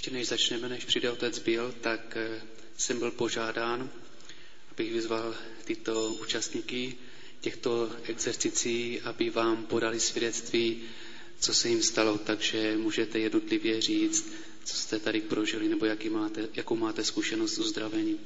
Ještě než začneme, než přijde otec Bill, tak jsem byl požádán, abych vyzval tyto účastníky těchto exercicí, aby vám podali svědectví, co se jim stalo, takže můžete jednotlivě říct, co jste tady prožili, nebo jakou máte zkušenost s uzdravením.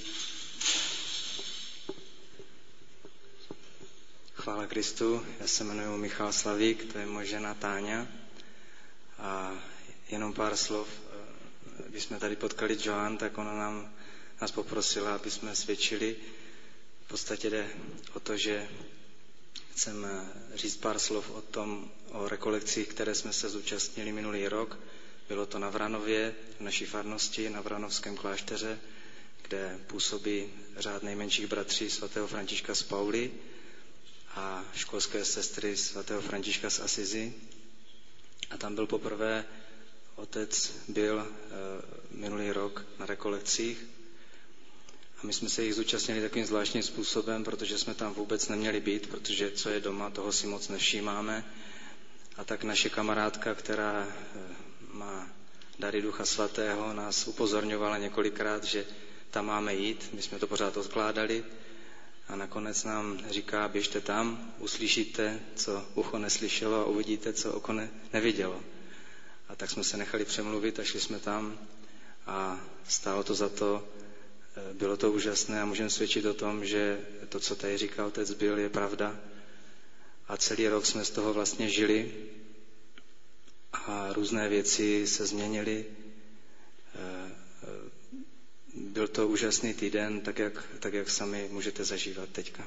Chvála Kristu, já se jmenuji Michal Slavík, to je moje žena Táňa. A jenom pár slov, když jsme tady potkali Joan, tak ona nás poprosila, aby jsme svědčili. V podstatě jde o to, že chcem říct pár slov o rekolekcích, které jsme se zúčastnili minulý rok. Bylo to na Vranově, v naší farnosti, na Vranovském klášteře, kde působí řád nejmenších bratří svatého Františka z Pauly a školské sestry svatého Františka z Asizi. A tam byl poprvé otec Bill minulý rok na rekolekcích. A my jsme se jich zúčastnili takovým zvláštním způsobem, protože jsme tam vůbec neměli být, protože co je doma, toho si moc nevšímáme. A tak naše kamarádka, která má dary Ducha Svatého, nás upozorňovala několikrát, že tam máme jít. My jsme to pořád odkládali. A nakonec nám říká, běžte tam, uslyšíte, co ucho neslyšelo a uvidíte, co oko nevidělo. A tak jsme se nechali přemluvit a šli jsme tam a stálo to za to, bylo to úžasné a můžeme svědčit o tom, že to, co tady říká otec Bill, je pravda. A celý rok jsme z toho vlastně žili a různé věci se změnily. Byl to úžasný týden, tak jak sami můžete zažívat teďka.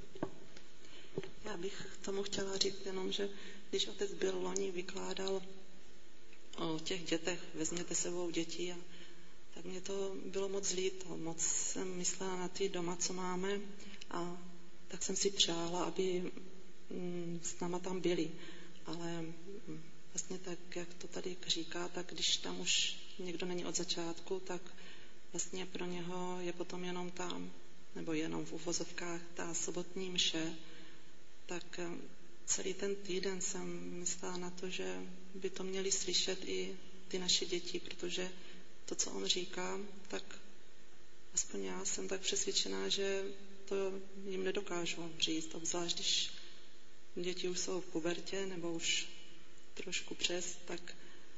Já bych k tomu chtěla říct jenom, že když otec Bill loni vykládal o těch dětech, vezměte sebou děti, tak mě to bylo moc líto. Moc jsem myslela na ty doma, co máme, a tak jsem si přála, aby s náma tam byli. Ale vlastně tak, jak to tady říká, tak když tam už někdo není od začátku, tak vlastně pro něho je potom jenom tam, nebo jenom v uvozovkách ta sobotní mše, tak celý ten týden jsem myslela na to, že by to měli slyšet i ty naše děti, protože to, co on říká, tak aspoň já jsem tak přesvědčená, že to jim nedokážu říct, obzvlášť když děti už jsou v pubertě nebo už trošku přes, tak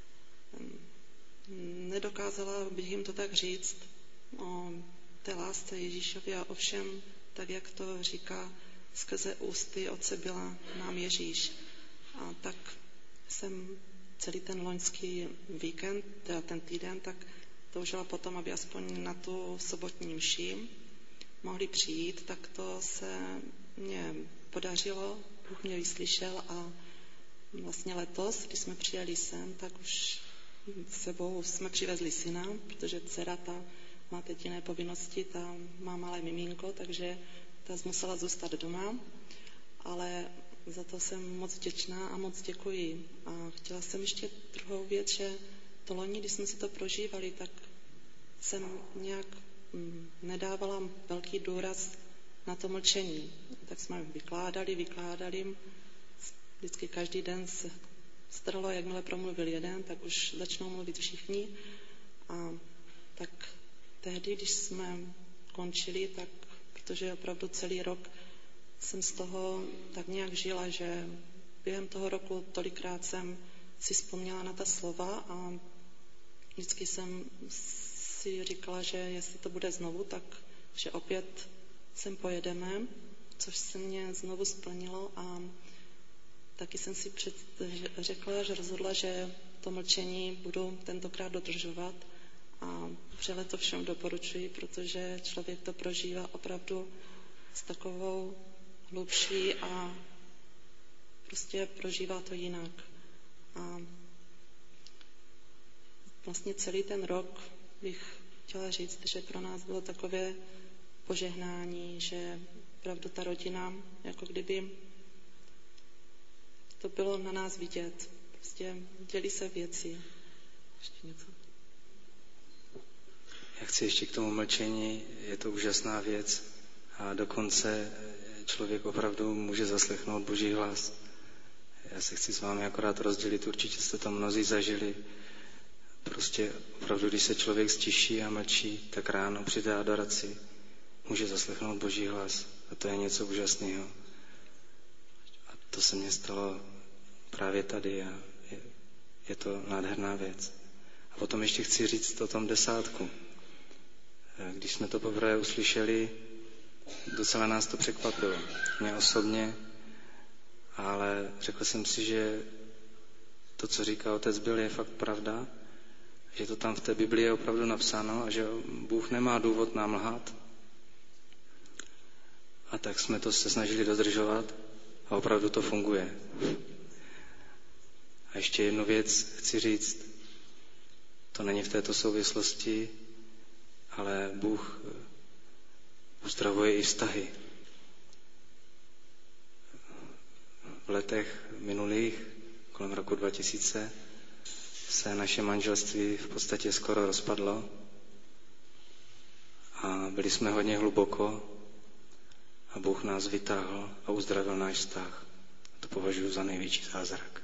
nedokázala bych jim to tak říct o té lásce Ježíšově a o všem, tak jak to říká skrze ústy otce Billa nám Ježíš. A tak jsem celý ten loňský víkend, teda ten týden, tak toužila potom, aby aspoň na tu sobotní mši mohli přijít, tak to se mně podařilo, Bůh mě vyslyšel a vlastně letos, když jsme přijeli sem, tak už s sebou jsme přivezli syna, protože dcera ta má teď jiné povinnosti, ta má malé miminko, takže ta musela zůstat doma, ale za to jsem moc vděčná a moc děkuji. A chtěla jsem ještě druhou věc, že to loni, když jsme si to prožívali, tak jsem nějak nedávala velký důraz na to mlčení. Tak jsme vykládali. Vždycky každý den se stralo, jakmile promluvil jeden, tak už začnou mluvit všichni. A tak tehdy, když jsme končili, tak protože opravdu celý rok jsem z toho tak nějak žila, že během toho roku tolikrát jsem si vzpomněla na ta slova a vždycky jsem si říkala, že jestli to bude znovu, tak že opět sem pojedeme, což se mě znovu splnilo a taky jsem si řekla, že rozhodla, že to mlčení budu tentokrát dodržovat a vřele to všem doporučuji, protože člověk to prožívá opravdu s takovou hlubší a prostě prožívá to jinak. A vlastně celý ten rok bych chtěla říct, že pro nás bylo takové požehnání, že opravdu ta rodina, jako kdyby to bylo na nás vidět. Prostě dělí se věci. Ještě něco? Já chci ještě k tomu mlčení, je to úžasná věc a dokonce člověk opravdu může zaslechnout Boží hlas. Já se chci s vámi akorát rozdělit, určitě jste to mnozí zažili. prostě opravdu, když se člověk stiší a mlčí, tak ráno při té adoraci může zaslechnout Boží hlas. A to je něco úžasného. A to se mně stalo právě tady a je to nádherná věc. A potom ještě chci říct o tom 10. Když jsme to poprvé uslyšeli, docela nás to překvapilo. Mě osobně, ale řekl jsem si, že to, co říká otec Bill, je fakt pravda, že to tam v té Biblii je opravdu napsáno a že Bůh nemá důvod nám lhát. A tak jsme to se snažili dodržovat a opravdu to funguje. A ještě jednu věc chci říct, to není v této souvislosti, ale Bůh uzdravuje i vztahy. V letech minulých, kolem roku 2000, se naše manželství v podstatě skoro rozpadlo a byli jsme hodně hluboko a Bůh nás vytáhl a uzdravil náš vztah. To považuji za největší zázrak.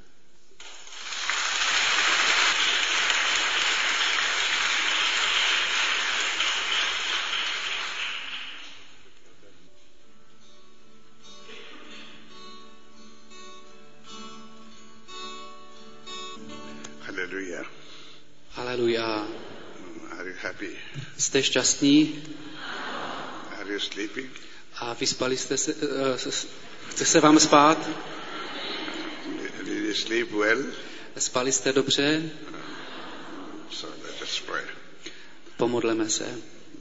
Hallelujah. Haleluja. Are you happy? Jste šťastní? Are you sleeping? A vyspali jste se? Chce se vám spát? Did you sleep well? Spali jste dobře? So let us pray. Pomodleme se.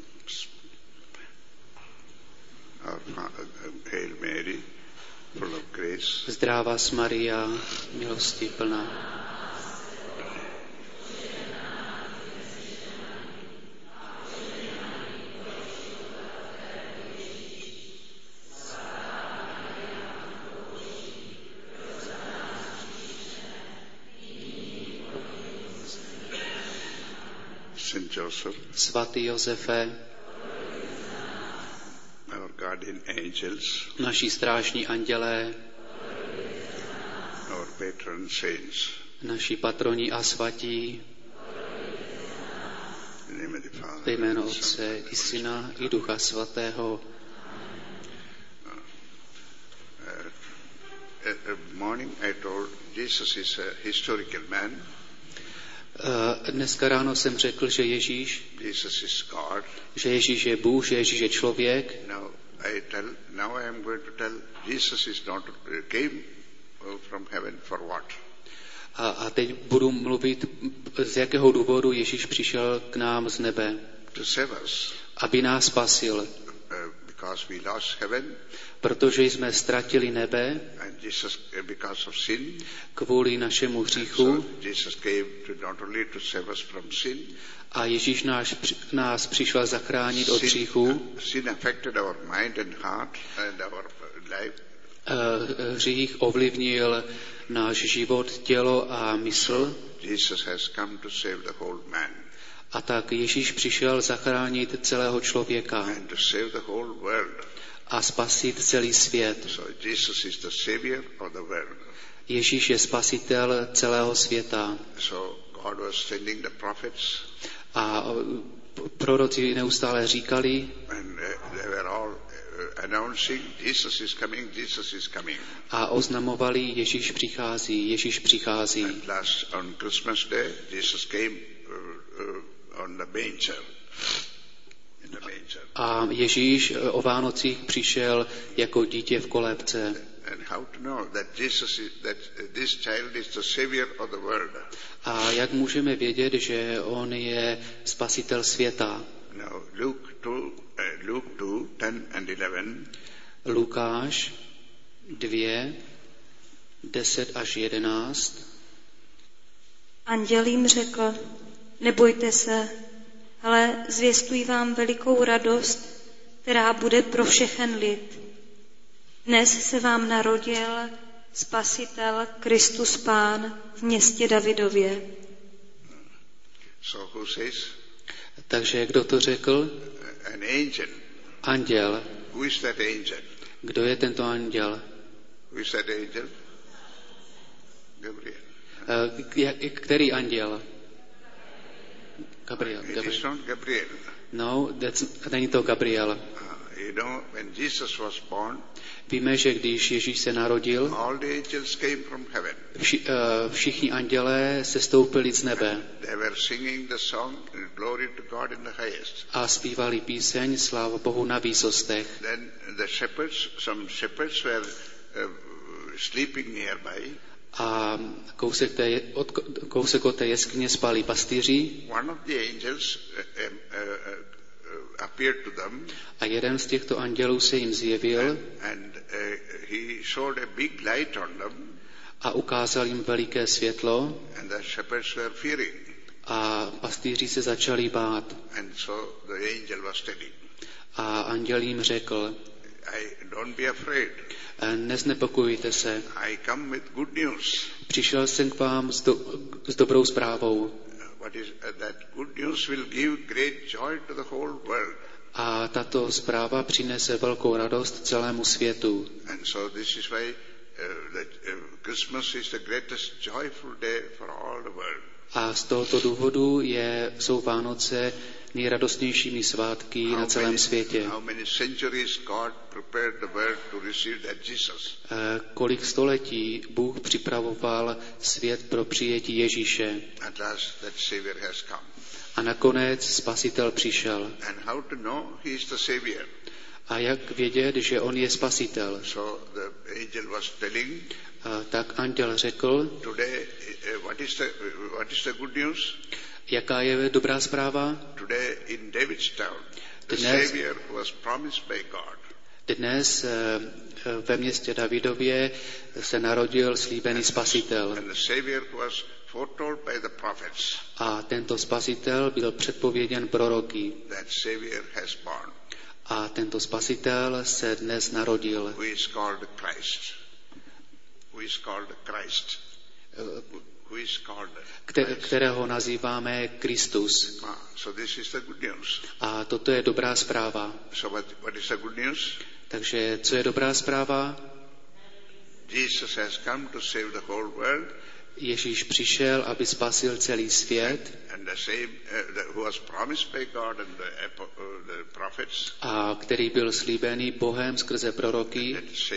Hail Mary, full of grace. Zdráva vás Maria, milosti plná. Saint Joseph, Svatý Josefe, our guardian angels, naši strážní andělé, our patron saints, naši patroni a svatí, in the name of the Father, ve jméno and the Son, Otce i Syna i Ducha Svatého. morning I told Jesus is a historical man. Dneska ráno jsem řekl, že Ježíš is God. že Ježíš je Bůh, že Ježíš je člověk. Now I am going to tell Jesus is not came from heaven for what? A teď budu mluvit, z jakého důvodu Ježíš přišel k nám z nebe. To save us. Aby nás spasil. Because we lost heaven. Protože jsme ztratili nebe. And Jesus, because of sin. Kvůli našemu hříchu. So Jesus came not only to save us from sin. A Ježíš nás přišel zachránit od hříchu. Sin affected our mind and heart and our life. Hřích ovlivnil náš život, tělo a mysl. Jesus has come to save the whole man. A tak Ježíš přišel zachránit celého člověka. And to save the whole world. A spasit celý svět. So Jesus is the savior of the world. Ježíš je spasitel celého světa. So God was sending the prophets. A proroci neustále říkali, and they were all announcing Jesus is coming, Jesus is coming. A oznamovali, Ježíš přichází, Ježíš přichází. And last on Christmas Day, Jesus came on the manger. In the manger. A Ježíš o Vánocích přišel jako dítě v kolébce. And how to know that this child is the savior of the world? A jak můžeme vědět, že on je spasitel světa? Now Luke 2, 10 and 11. Lukáš 2, 10 až 11. Anděl jim řekl, nebojte se, ale zvěstuji vám velikou radost, která bude pro všechen lid. Dnes se vám narodil Spasitel, Kristus Pán v městě Davidově. So who says? Takže kdo to řekl? An angel. Anděl. Who is that angel? Kdo je tento anděl? Who is that angel? Gabriel. Který anděl? Gabriel. It is not Gabriel. No, není to Gabriel. When Jesus was born, Víme, že když Ježíš se narodil, all the angels came from heaven. Všichni andělé se stoupili z nebe. They were singing the song, Glory to God in the highest. A zpívali píseň Sláva Bohu na výsostech. Then some shepherds were sleeping nearby. A kousek od té jeskyně spali pastýři. One of the angels appeared to them. A jeden z těchto andělů se jim zjevil. And he showed a big light on them. A ukázal jim veliké světlo. And the shepherds were fearing. A pastýři se začali bát. And so the angel was telling. A anděl jim řekl: Don't be afraid. Neznepokojujte se. I come with good news. Přišel jsem k vám s dobrou zprávou. That good news will give great joy to the whole world. A tato zpráva přinese velkou radost celému světu. And so this is why Christmas is the greatest joyful day for all the world. A z tohoto důvodu jsou Vánoce nejradostnějšími svátky na celém světě. Kolik století Bůh připravoval svět pro přijetí Ježíše. A nakonec Spasitel přišel. A jak vědět, že on je Spasitel? Tak anděl řekl: Jaká je dobrá zpráva? Dnes ve městě Davidově se narodil slíbený Spasitel. A tento Spasitel byl předpověděn proroky. A tento Spasitel se dnes narodil. Kterého nazýváme Kristus. A toto je dobrá zpráva. Takže co je dobrá zpráva? Ježíš přišel, aby spasil celý svět. A který byl slíbený Bohem skrze proroky.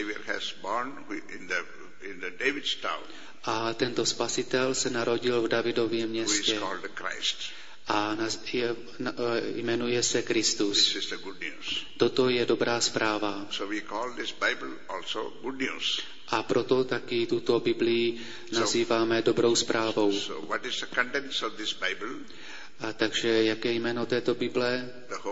A tento Spasitel se narodil v Davidově městě. A jmenuje se Kristus. Toto je dobrá zpráva. A proto taky tuto Biblii nazýváme dobrou zprávou. A takže jaké jméno této Bible?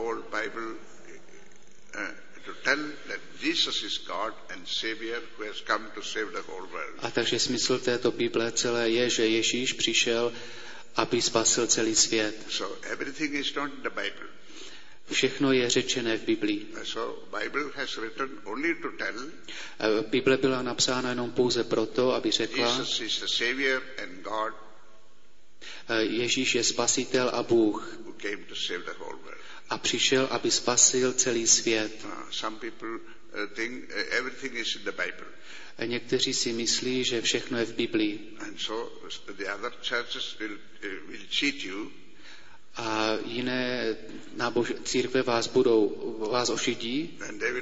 A takže smysl této Bible celé je, že Ježíš přišel, aby spasil celý svět. Všechno je řečené v Biblii. Bible byla napsána jenom pouze proto, aby řekla: Ježíš je Spasitel a Bůh. A přišel, aby spasil celý svět. Někteří si myslí, že všechno je v Biblii. A jiné církve vás ošidí.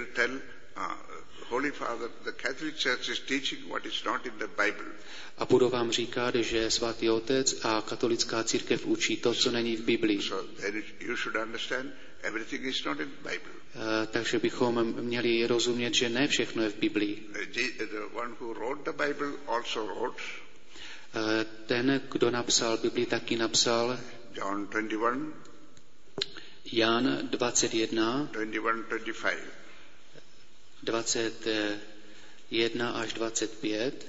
A budou vám říkat, že svatý otec a katolická církev učí to, co není v Biblii. Takže bychom měli rozumět, že ne všechno je v Biblii. Ten, kdo napsal Biblii, taky napsal Jan 21, 21 až 25.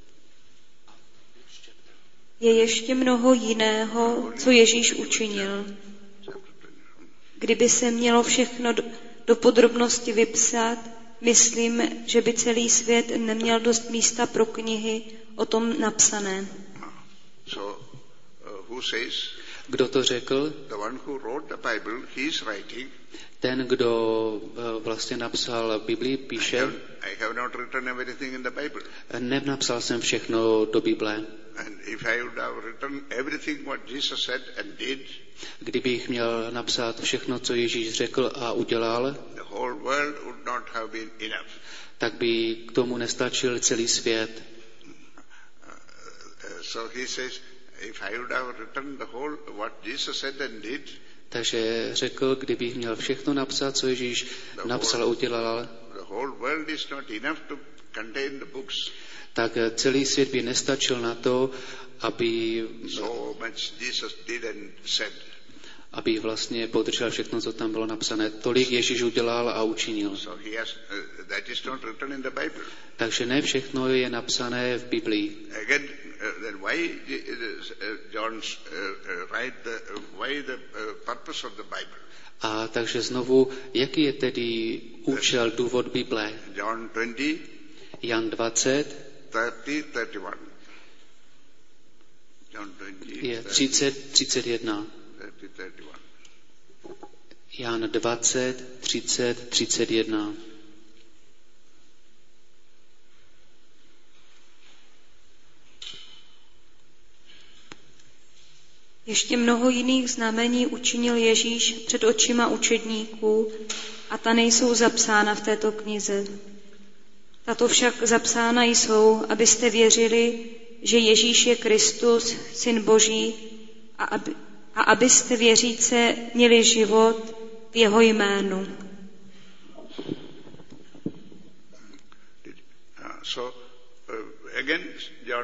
Je ještě mnoho jiného, co Ježíš učinil. Kdyby se mělo všechno do podrobnosti vypsat, myslím, že by celý svět neměl dost místa pro knihy o tom napsané. Kdo to řekl? Ten, kdo vlastně napsal Biblii, píše: Nenapsal jsem všechno do Bible. And if I would have written everything what Jesus said and did, Kdybych měl napsat všechno, co Ježíš řekl a udělal, the whole world would not have been enough. tak by k tomu nestačil celý svět. So he says, if I would have written the whole what Jesus said and did, Takže řekl, kdybych měl všechno napsat, co Ježíš napsal a udělal, the whole world is not enough to contain the books. tak celý svět by nestačil na to, aby So much Jesus did and said. vlastně podržel všechno, co tam bylo napsané. Tolik Ježíš udělal a učinil. So he has, that is not written in the Bible. Takže ne všechno je napsané v Biblii. Again, then why John write why the purpose of the Bible? A takže znovu, jaký je tedy účel, důvod Bible? John 20, Jan 20 30, 31. John 20, je 30, 31. 30, 31. Jan 20, 30, 31. Ještě mnoho jiných znamení učinil Ježíš před očima učedníků a ta nejsou zapsána v této knize. Tato však zapsána jsou, abyste věřili, že Ježíš je Kristus, Syn Boží, a abyste věříce měli život v jeho jménu. Again,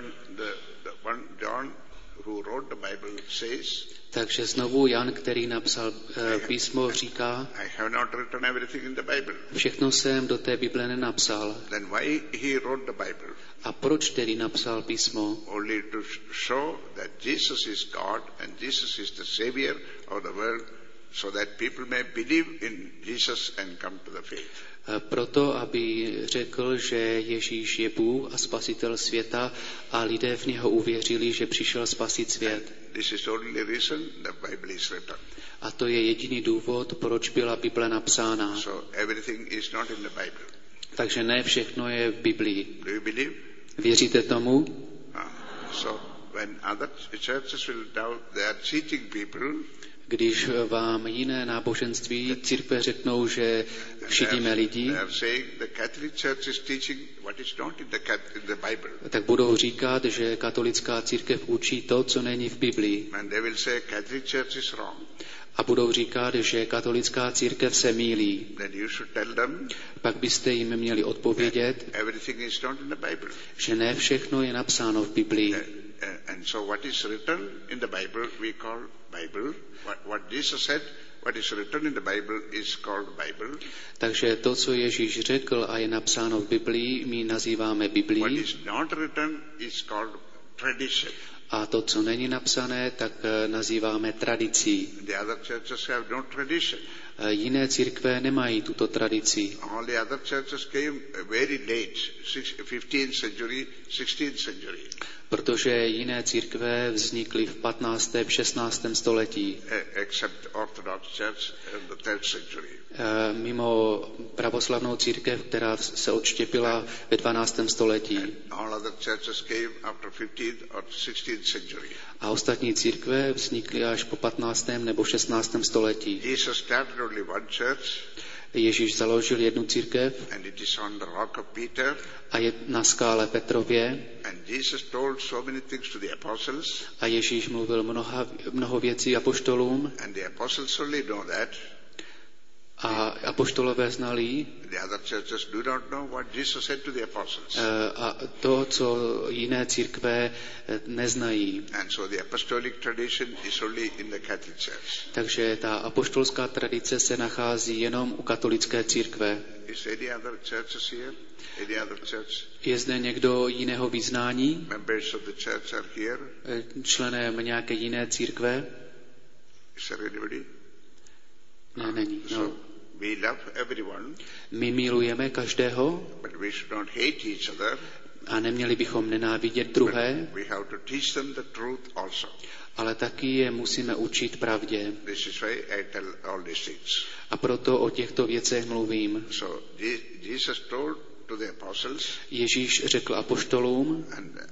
John who wrote the Bible says, takže znovu Jan, který napsal písmo, říká, I have not written everything in the Bible. Všechno jsem do té Bible nenapsal. Then why he wrote the Bible? A proč tedy napsal písmo? Only to show that Jesus is God and Jesus is the Savior of the world, so that people may believe in Jesus and come to the faith. Proto, aby řekl, že Ježíš je Bůh a spasitel světa a lidé v něho uvěřili, že přišel spasit svět. This is the only reason the Bible is written. A to je jediný důvod, proč byla Bible napsána. So everything is not in the Bible. Takže ne všechno je v Biblii. Do you believe? Věříte tomu? So when other churches will doubt, they are teaching people. Když vám jiné náboženství, církve řeknou, že všedíme lidi, tak budou říkat, že katolická církev učí to, co není v Biblii. A budou říkat, že katolická církev se mýlí. Pak byste jim měli odpovědět, že ne všechno je napsáno v Biblii. And so what is written in the Bible we call Bible. What Jesus said, what is written in the Bible is called Bible. Takže to, co Ježíš řekl a je napsáno v Biblii, my nazýváme Biblii. What is not written is called tradition. A to, co není napsané, tak nazýváme tradicí. The other churches have no tradition. Jiné církve nemají tuto tradici. All the other churches came very late, 15th century, 16th century. Protože jiné církve vznikly v 15. v 16. století. Except Orthodox Church in the 3rd century. Mimo pravoslavnou církev, která se odštěpila ve 12. století. All other churches came after 15th or 16th century. A ostatní církve vznikly až po 15. nebo 16. století. Jesus started only one church. Ježíš založil jednu církev and it is on the rock of Peter. A je na skále Petrově. And Jesus told so many things to the apostles. A Ježíš mluvil mnoho věcí apoštolům. And the apostles only know that. A apoštolové znali. The other churches do not know what Jesus said to the apostles. A to, co jiné církve neznají. And so the apostolic tradition is only in the Catholic Church. Takže ta apoštolská tradice se nachází jenom u katolické církve. Is any other churches here? Any other church? Je zde někdo jiného vyznání? Members of the church are here? Členem nějaké jiné církve? Is there anybody? Ne, není. No. We love everyone. My milujeme každého. But we should not hate each other. A neměli bychom nenávidět druhé. We have to teach them the truth also. Ale taky je musíme učit pravdě. This is why I tell all these things. A proto o těchto věcech mluvím. So Jesus told to the apostles. Ježíš řekl apoštolům. And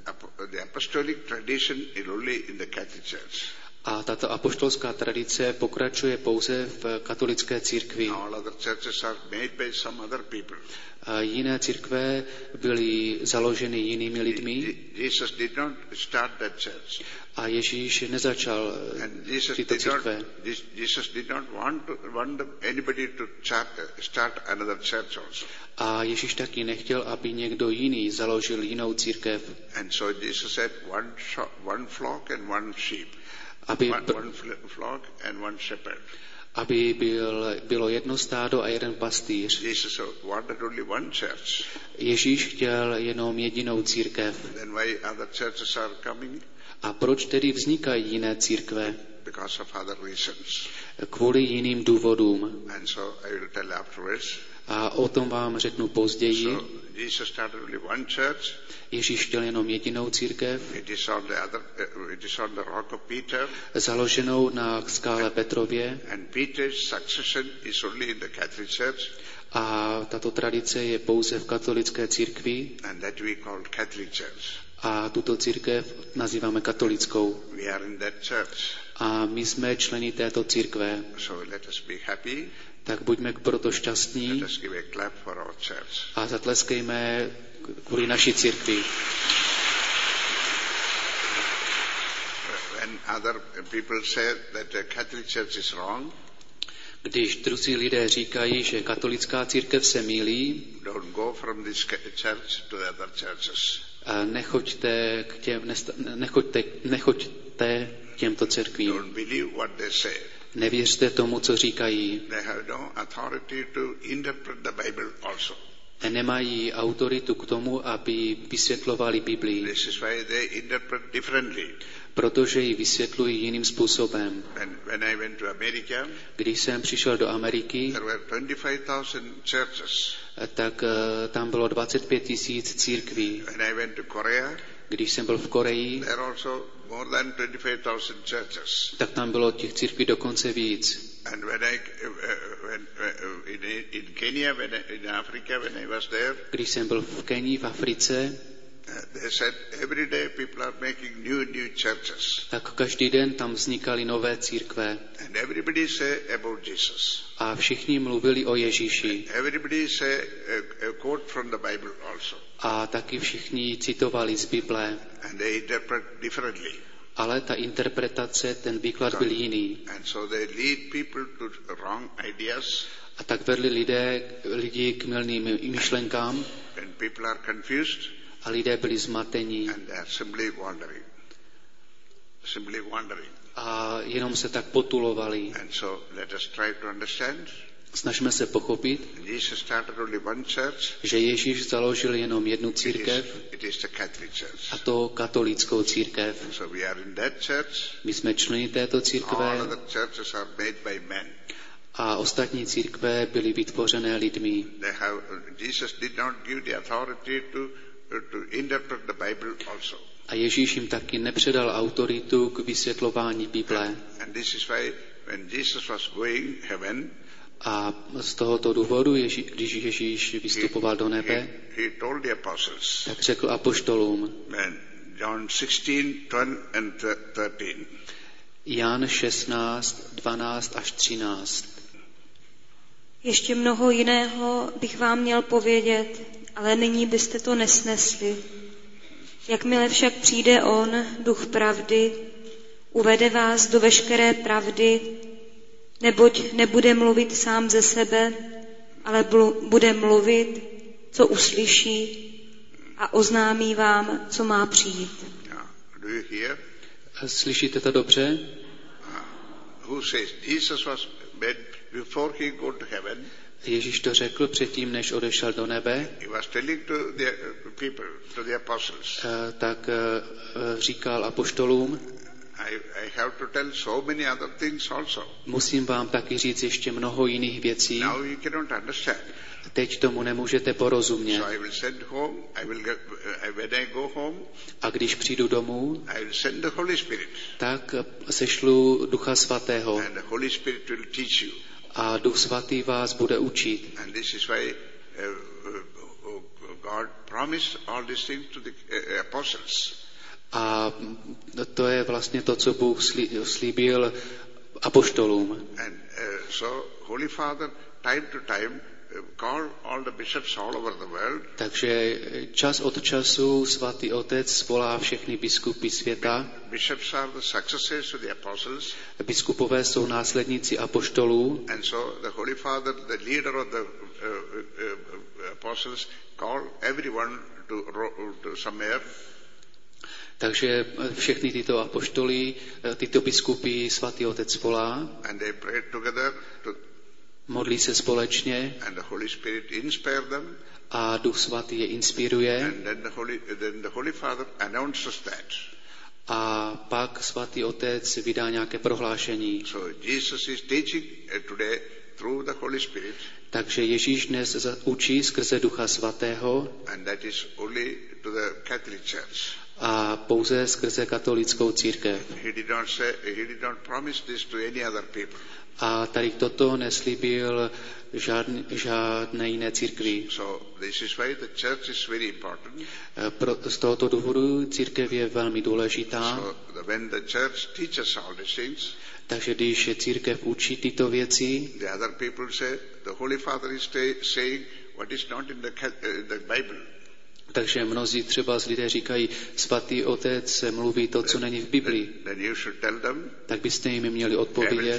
the apostolic tradition is only in the Catholic Church. A tato apoštolská tradice pokračuje pouze v katolické církvi. All other churches are made by some other people. A jiné církve byly založeny jinými lidmi. Jesus did not start that church. A Ježíš nezačal tyto církve. Jesus did not want anybody to start another church also. A Ježíš taky nechtěl, aby někdo jiný založil jinou církev. And so Jesus said one flock and one sheep. One flock and one shepherd. Aby bylo jedno stádo a jeden pastýř. Jesus wanted only one church. Ježíš chtěl jenom jedinou církev. Then why other churches are coming? A proč tedy vznikají jiné církve? Because of other reasons. Kvůli jiným důvodům. And so I will tell afterwards. A o tom vám řeknu později. So Jesus started only one church. Ježíš chtěl jenom jedinou církev. It is on the rock of Peter. Založenou na skále Petrově. And Peter's succession is only in the Catholic Church. A tato tradice je pouze v katolické církvi. And that we call Catholic Church. A tuto církev nazýváme katolickou. We are in that church. A my jsme členy této církve. So let us be happy. Tak buďme proto šťastní. Let us give a clap for our church. A zatleskejme kvůli naší církvi. When other people say that the Catholic Church is wrong, když druzí lidé říkají, že katolická církev se mýlí, don't go from this church to the other churches. Nechoďte k těmto církvím. Don't believe what they say. Nevěřte tomu, co říkají. They have no authority to interpret the Bible also. Nemají autoritu k tomu, aby vysvětlovali Biblii. This is why they interpret differently. Protože ji vysvětlují jiným způsobem. When I went to America, když jsem přišel do Ameriky, there were 25,000 churches. Tak tam bylo 25 000 církví. When I went to Korea, když jsem byl v Koreji, there also more than 25,000 churches. Tak tam bylo těch církví dokonce víc. And in Kenya, in Africa, when I was there, když jsem byl v Kenii, v Africe, they said every day people are making new churches. Tak každý den tam vznikaly nové církve. And everybody say about Jesus. A všichni mluvili o Ježíši. And everybody say a quote from the Bible also. A taky všichni citovali z Bible. And they interpret differently. Ale ta interpretace, ten výklad byl jiný. And so they lead people to wrong ideas. A tak vedli lidi k mylným myšlenkám. And people are confused. A lidé byli zmatení. And they are simply wandering. A jenom se tak potulovali. And so let us try to understand. Snažme se pochopit, Jesus started only one church. Že Ježíš založil jenom jednu církev. It is the Catholic Church. A to katolickou církev. So we are in that church. My jsme členy této církve. All other churches are made by men. A ostatní církve byly vytvořené lidmi. Jesus did not give the authority to interpret the Bible also. A Ježíš jim taky nepředal autoritu k vysvětlování Bible. And this is why when Jesus was going heaven, a z tohoto důvodu, když Ježíš vystupoval do nebe, he told the apostles, tak řekl apoštolům, John 16:12 and 13. Jan 16, 12 až 13. Ještě mnoho jiného bych vám měl povědět, ale nyní byste to nesnesli. Jakmile však přijde on, duch pravdy, uvede vás do veškeré pravdy, neboť nebude mluvit sám ze sebe, ale bude mluvit, co uslyší a oznámí vám, co má přijít. Do you hear? Slyšíte to dobře? Who says Jesus was made before he go to heaven? Ježíš to řekl předtím, než odešel do nebe. He was telling to the people, to the apostles. Tak říkal apoštolům, I have to tell so many other things also. Musím vám taky říct ještě mnoho jiných věcí. Now you cannot understand. Teď tomu nemůžete porozumět. So I will send home. When I go home. A když přijdu domů, I will send the Holy Spirit. Tak sešlu Ducha Svatého. And the Holy Spirit will teach you. A Duch Svatý vás bude učit. And this is why God promised all these things to the apostles. A to je vlastně to, co Bůh slíbil apoštolům. And so Holy Father, time to time, called all the bishops all over the world. Takže čas od času svatý otec svolá všechny biskupy světa. Bishops are the successors to the apostles. Biskupové jsou následníci apoštolů. And so the Holy Father, the leader of the apostles, called everyone to somewhere. Takže všechny tyto apoštoly, tyto biskupy svatý otec volá. And they prayed together Modlí se společně. And the Holy Spirit inspired them. A Duch svatý je inspiruje. And then the Holy Father announces that. A pak svatý otec vydá nějaké prohlášení. So Jesus is teaching today through the Holy Spirit. Takže Ježíš dnes učí skrze Ducha svatého. And that is only to the Catholic Church. A pouze skrze katolickou církev. He did not promise this to any other people. A tady toto neslíbil žádné jiné církvi. So this is why the church is very important. Z tohoto důvodu církev je velmi důležitá. So when the church teaches all these things, takže když církev učí tyto věci, the other people say the Holy Father is saying what is not in the Bible. Takže mnozí třeba z lidé říkají, svatý otec mluví to, co není v Biblii. Tak byste jim měli odpovědět,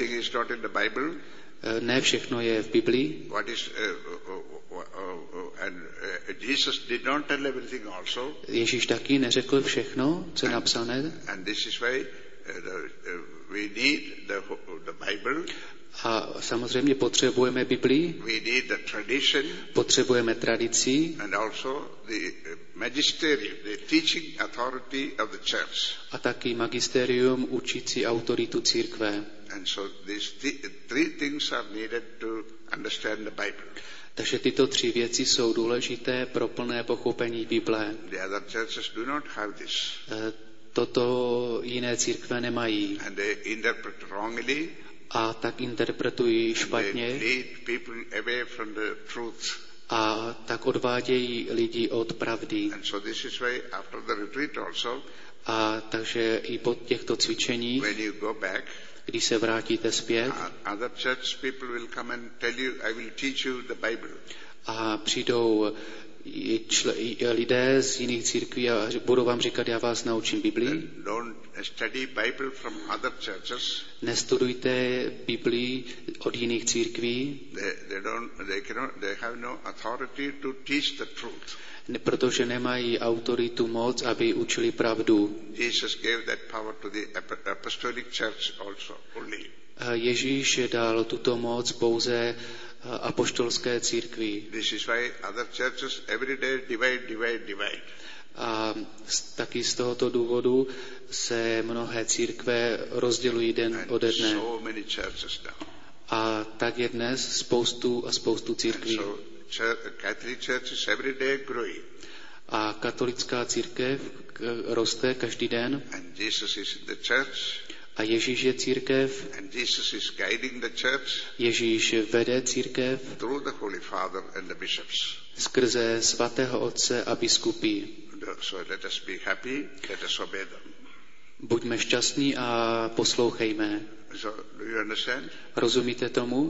ne všechno je v Biblii. Ježíš taky neřekl všechno, co je napsané. A samozřejmě potřebujeme Biblii, potřebujeme tradici a taky magisterium, učící autoritu církve. Takže tyto tři věci jsou důležité pro plné pochopení Bible. Toto jiné církve nemají. A tak interpretují špatně a tak odvádějí lidi od pravdy. A takže i po těchto cvičeních, když se vrátíte zpět, a přijdou lidé z jiných církví a budou vám říkat, já vás naučím Biblii. Nestudujte Biblii od jiných církví, protože nemají autoritu moc, aby učili pravdu. Ježíš dal tuto moc pouze apoštolské církvi. A taky z tohoto důvodu se mnohé církve rozdělují den ode dne. A tak je dnes spoustu církví. A katolická církev roste každý den. A Ježíš je církev. Ježíš vede církev skrze svatého otce a biskupy. Buďme šťastní a poslouchejme. Rozumíte tomu?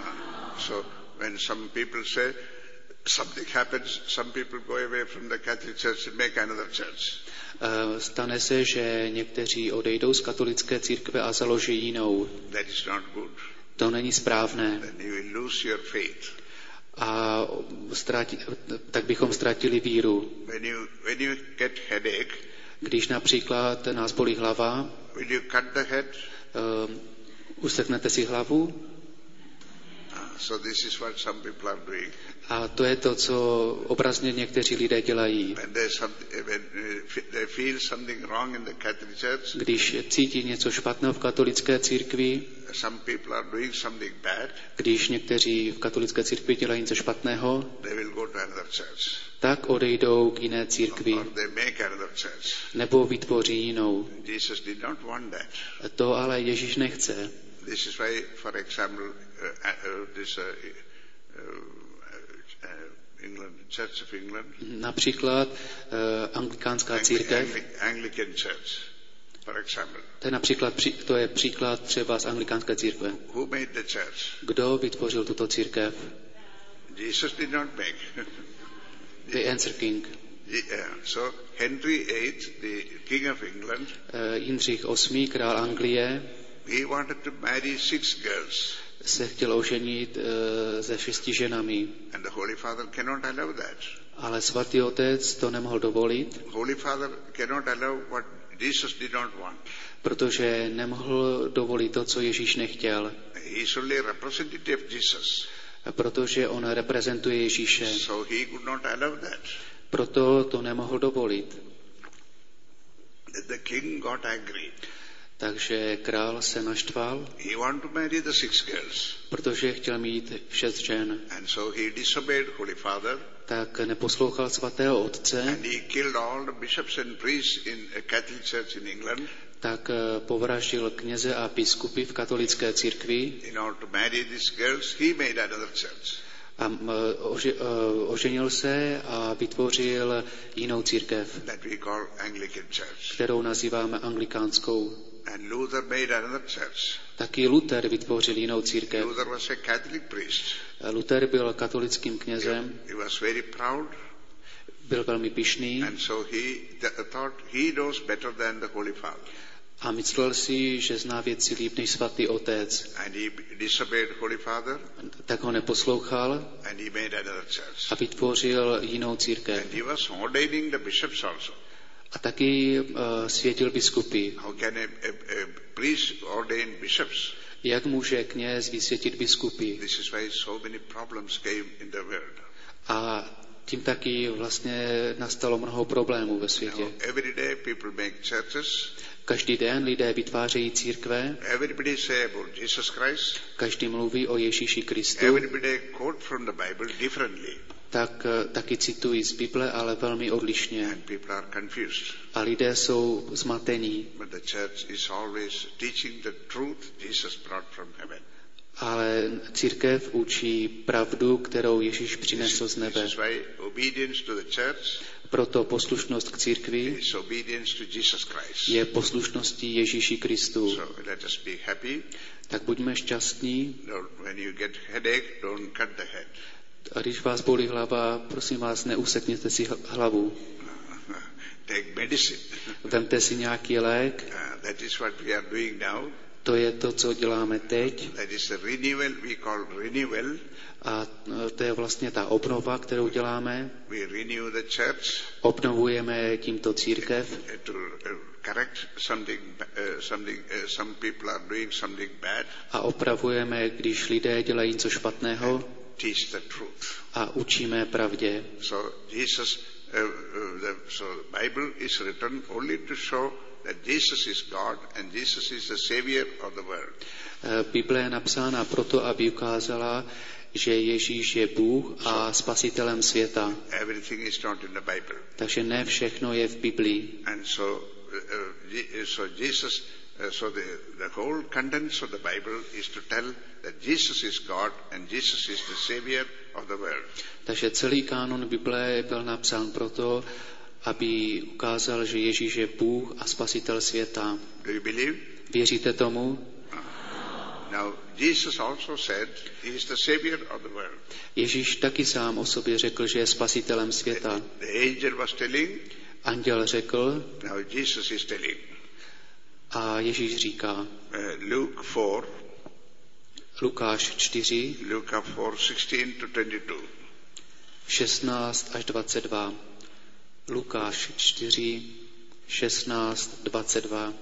Something happens, some people go away from the Catholic Church and make another church. Stane se, že někteří odejdou z katolické církve a založí jinou. That is not good. To není správné. Then you will lose your faith. A tak bychom ztratili víru. When you get headache, když například nás bolí hlava, will you cut the head? Useknete si hlavu? So this is what some people are doing. A to je to, co obrazně někteří lidé dělají. Když cítí něco špatného v katolické církvi, když někteří v katolické církvi dělají něco špatného, tak odejdou k jiné církvi. Nebo vytvoří jinou. To ale Ježíš nechce. This is why, for example, England, Church of England. Například anglikánská církev. Anglican Church, for example. To je příklad třeba z anglikánské církve. Who made the church? Kdo vytvořil tuto církev? Jesus did not make. The Answer King. So Henry VIII, the King of England, Jindřich VIII, král Anglie, he wanted to marry 6 girls. Se chtěl oženit se 6 ženami. And the Holy Father cannot allow that. Ale svatý otec to nemohl dovolit. Holy Father cannot allow what Jesus did not want. Protože nemohl dovolit to, co Ježíš nechtěl. He is only a representative of Jesus. Protože on reprezentuje Ježíše. So he could not allow that. Proto to nemohl dovolit. The king got angry. Takže král se naštval. He wanted to marry the 6 girls. Protože chtěl mít 6 žen. And so he disobeyed Holy Father. Tak neposlouchal svatého otce. And he killed all the bishops and priests in a Catholic church in England. Tak povraždil kněze a biskupy v katolické církvi. In order to marry these girls, he made another church. A oženil se a vytvořil jinou církev, That we call Anglican Church. kterou nazýváme anglikánskou. And Luther made another church. Taky Luther vytvořil jinou církev. Luther was a Catholic priest. Luther byl katolickým knězem. He was very proud. Byl velmi pyšný. And so he thought he knows better than the Holy Father. A myslel si, že zná věci líp než svatý otec. And he disobeyed Holy Father. Tak ho neposlouchal. And he made another church. A vytvořil jinou církev. And he was ordaining the bishops also. A taky světil biskupy. How can a priest ordain bishops? Jak může kněz vysvětit biskupy? This is why so many problems came in the world. A tím taky vlastně nastalo mnoho problémů ve světě. Now, every day people make churches. Každý den lidé vytvářejí církve. Everybody say about Jesus Christ. Každý mluví o Ježíši Kristu. Everybody quote from the Bible differently. Tak taky citují z Bible, ale velmi odlišně. And people are confused. A lidé jsou zmatení. But the church is always teaching the truth Jesus brought from heaven. Ale církev učí pravdu, kterou Ježíš přinesl z nebe. This is why obedience to the church Proto poslušnost k církvi is obedience to Jesus Christ. je poslušností Ježíši Kristu. So let us be happy. Tak buďme šťastní. When you get headache, don't cut the head. A když vás bolí hlava, prosím vás, neusekněte si hlavu. Take medicine. Vemte si nějaký lék. That is what we are doing now. To je to, co děláme teď. That is a renewal, we call renewal. A to je vlastně ta obnova, kterou děláme. We renew the church. Obnovujeme tímto církev. To correct something, some people are doing something bad. A opravujeme, když lidé dělají něco špatného. Teach the truth. A učíme pravdě. So Jesus, so the Bible is written only to show that Jesus is God and Jesus is the Savior of the world. Bible je napsána proto, aby ukázala, že Ježíš je Bůh a spasitelem světa. Everything is not in the Bible. Takže ne všechno je v Biblii. And so Jesus, so the whole contents of the Bible is to tell that Jesus is God and Jesus is the Savior of the world. Takže celý kánon Bible byl napsán proto, aby ukázal, že Ježíš je Bůh a spasitel světa. Do you believe? Věříte tomu? Now, Jesus also said he is the Savior of the world. Ježíš taky sám o sobě řekl, že je spasitelem světa. The angel was telling. Anděl řekl. Now Jesus is telling. A Ježíš říká. Luke 4. Lukáš 4. Luke 4, 16 to 22. 16 až 22. Lukáš 4, 16, 22.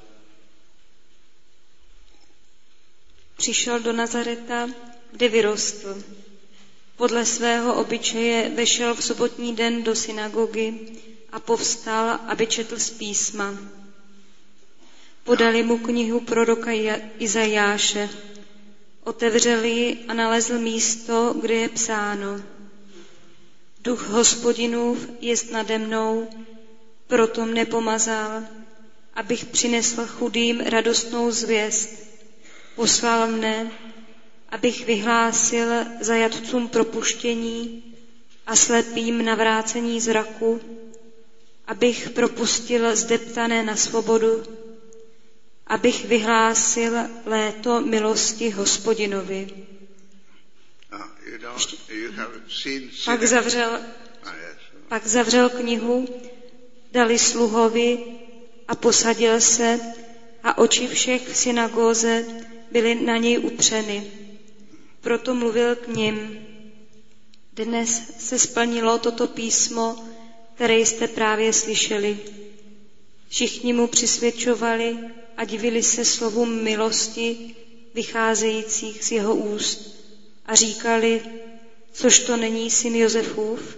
Přišel do Nazareta, kde vyrostl. Podle svého obyčeje vešel v sobotní den do synagogy a povstal, aby četl z písma. Podali mu knihu proroka Izajáše. Otevřel ji a nalezl místo, kde je psáno: Duch Hospodinův jest nade mnou, proto mne pomazal, abych přinesl chudým radostnou zvěst. Poslal mne, abych vyhlásil zajatcům propuštění a a slepým navrácení zraku, abych propustil zdeptané na svobodu, abych vyhlásil léto milosti Hospodinovi. Pak zavřel knihu, dali sluhovi a posadil se a oči všech v synagóze byly na něj upřeny. Proto mluvil k nim. Dnes se splnilo toto písmo, které jste právě slyšeli. Všichni mu přisvědčovali a divili se slovům milosti vycházejících z jeho úst a říkali, což to není syn Josefův?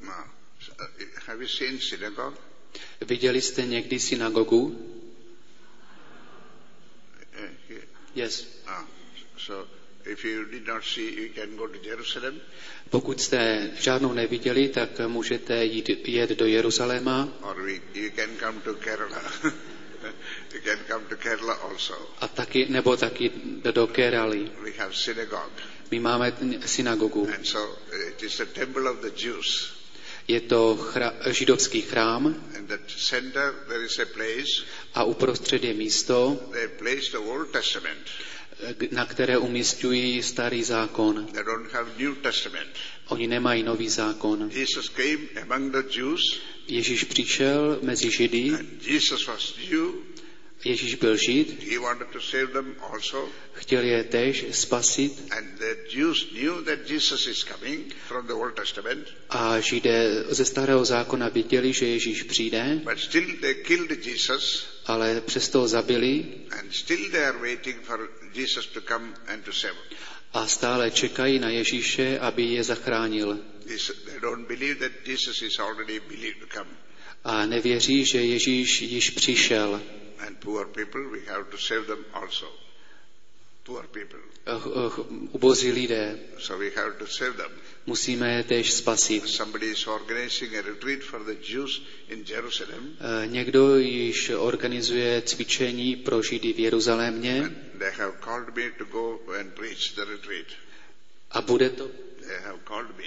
Viděli jste někdy synagogu? Yes. If you did not see, you can go to Jerusalem. Pokud jste žádnou neviděli, tak můžete jet do Jeruzaléma. Or you can come to Kerala. You can come to Kerala also. A taky do Keraly. We have synagogue. My máme synagogu. And so it is the temple of the Jews. Je to židovský chrám. And that center there is a place. A uprostřed je místo. They place the Old Testament. Na které umísťují starý zákon. They don't have New Testament. Oni nemají nový zákon. Jesus came among the Jews. Ježíš přišel mezi Židy. And Jesus was Jew. Ježíš byl Žid. He wanted to save them also. Chtěl je též spasit. And the Jews knew that Jesus is coming from the Old Testament. A Židé ze starého zákona viděli, že Ježíš přijde. But still they killed Jesus. Ale přesto ho zabili. And still they are waiting for Jesus to come and to save. A stále čekají na Ježíše, aby je zachránil. They don't believe that Jesus is already believed to come. A nevěří, že Ježíš již přišel. And poor people, we have to save them also. Poor people. Ubozí lidé. So we have to save them. Musíme je též spasit. Somebody is organizing a retreat for the Jews in Jerusalem. Někdo již organizuje cvičení pro Židy v Jeruzalémě. They have called me to go and preach the retreat. A bude to? They have called me.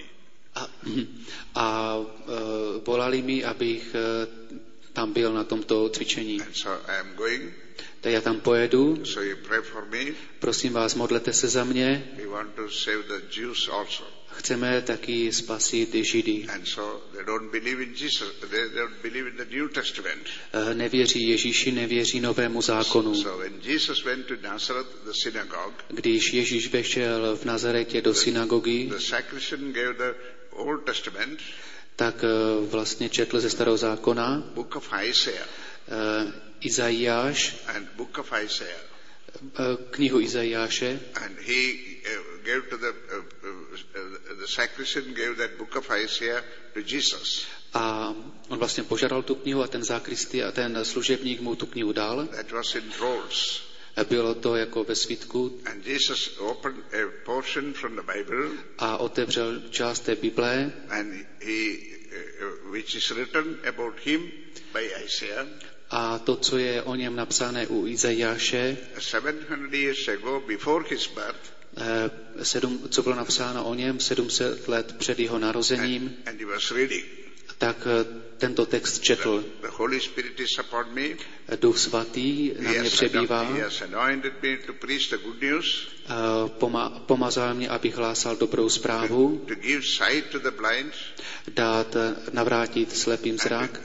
A volali mi, abych tam byl na tomto cvičení. And so I am going. Tak já tam pojedu. So you pray for me. Prosím vás, modlete se za mě. We want to save the Jews also. Chceme taky spasit Židy. And so they don't believe in Jesus. They don't believe in the New Testament. Nevěří Ježíši, nevěří novému zákonu. So when Jesus went to Nazareth, the synagogue, když Ježíš vešel v Nazaretě do synagogy, the sacristan gave the Old Testament, tak vlastně četl ze starého zákona book of Isaiah, Izajáš, and book of Isaiah, knihu Izajáše, and he gave to the sacristan gave that book of Isaiah to Jesus. A on vlastně požádal tu knihu a ten zákristy a ten služebník mu tu knihu dal. That was in rolls. Bylo to jako ve svitku. And Jesus opened a portion from the Bible. A otevřel část té Bible. And he, which is written about him by Isaiah. A to, co je o něm napsané u Izajáše, 700 years ago, before his birth, co bylo napsáno o něm 700 let před jeho narozením, and he was reading. Tak tento text četl. The Holy Spirit is upon me. Duch svatý na mě přebývá. He has anointed me to preach the good news. Pomazal mě, abych hlásal dobrou zprávu. To give sight to the blind. Dát navrátit slepým zrak.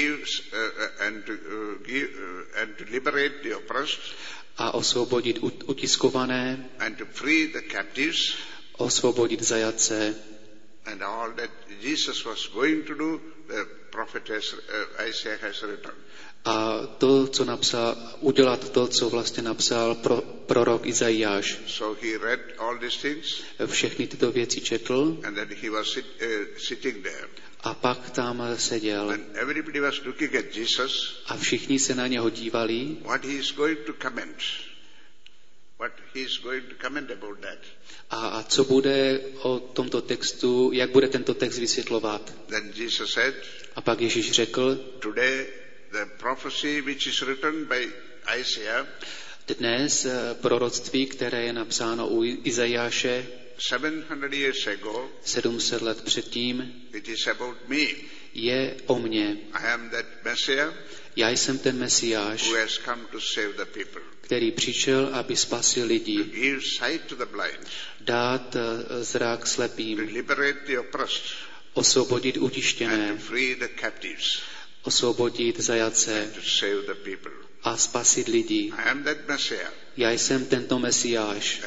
And to liberate the oppressed. A osvobodit utiskované. And to free the captives. Osvobodit zajatce. And all that Jesus was going to do, the prophet Isaiah has written. A to, co udělat to, co vlastně napsal prorok Izajáš. So he read all these things. Všechny tyto věci četl. And then he was sitting there. A pak tam seděl. And everybody was looking at Jesus. A všichni se na něho dívali. What he is going to comment. What he is going to comment about that. A co bude o tomto textu, jak bude tento text vysvětlovat? Then Jesus said, a pak Ježíš řekl, today the prophecy which is written by Isaiah, dnes proroctví, které je napsáno u Izajáše, 700 years ago, 700 let předtím, it is about me. je o mně. I am that Messiah Já jsem ten Mesiáš, who has come to save the people, který přišel, aby spasil to lidi, give sight to the blind, dát zrak to slepým, liberate the oppressed, osvobodit and utištěné, to free the captives, osvobodit zajace to save the people. a spasit lidi. I am that Messiah Já jsem tento Mesiáš.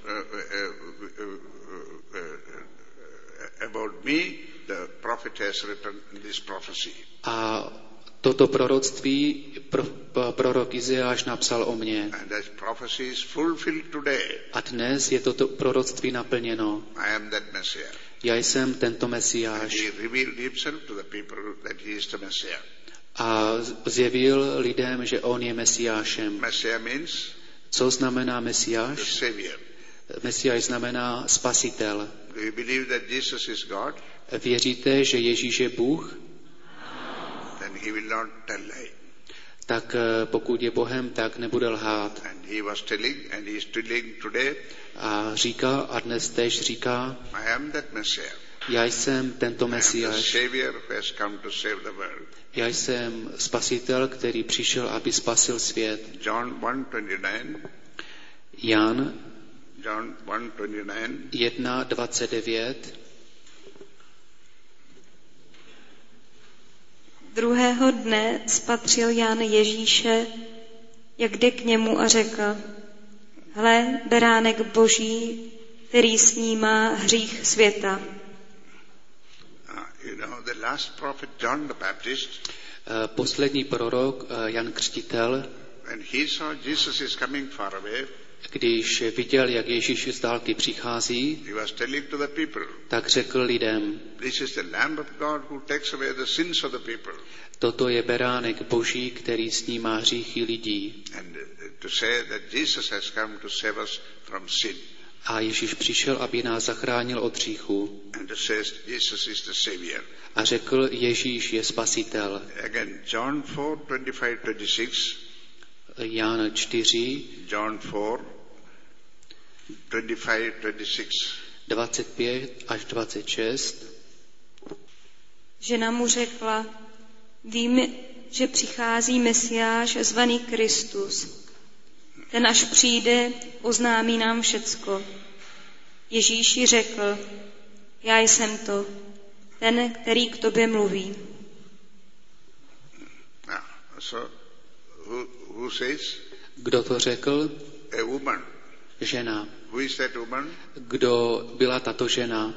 About me, the prophet has written this prophecy. A toto proroctví prorok Izajáš napsal o mně. And that prophecy is fulfilled today. A dnes je toto proroctví naplněno. I am that Messiah. Já jsem tento And Mesiáš. he revealed himself to the people that he is the Messiah. A zjevil lidem, že on je Mesiášem. Messiah means Co znamená the Mesiáš? Savior. Mesiáš znamená spasitel. Do you believe that Jesus is God? Věříte, že Ježíš je Bůh? Then he will not tell lie. Tak pokud je Bohem, tak nebude lhát. And he was telling, and he is telling today, A říká, a dnes též říká, I am that Messiah. já jsem tento I am the Mesiáš. Savior who has come to save the world. Já jsem spasitel, který přišel, aby spasil svět. John 1:29. Jan John 1:29. 1:29. Druhého dne spatřil Jan Ježíše, jak jde k němu a řekl: Hle, beránek Boží, který snímá hřích světa. You know, the last prophet John the Baptist, Poslední prorok Jan Křtitel, when he saw Jesus is coming far away, když viděl, jak Ježíš z dálky přichází, he was telling to the people, tak řekl lidem: this is the Lamb of God who takes away the sins of the people. toto je beránek Boží, který snímá hříchy lidí. And to say that Jesus has come to save us from sin. A Ježíš přišel, aby nás zachránil od hříchu. And it says Jesus is the Savior. A řekl, Ježíš je spasitel. Again, John 4:25-26. Jan 4, John 4:25-26. 25 až 26. Žena mu řekla: Vím, že přichází Mesiáš zvaný Kristus. Ten až přijde, oznámí nám všecko. Ježíš jí řekl: Já jsem to, ten, který k tobě mluví. So, who says? Kdo to řekl? A woman. Žena. Who is that woman? Kdo byla tato žena?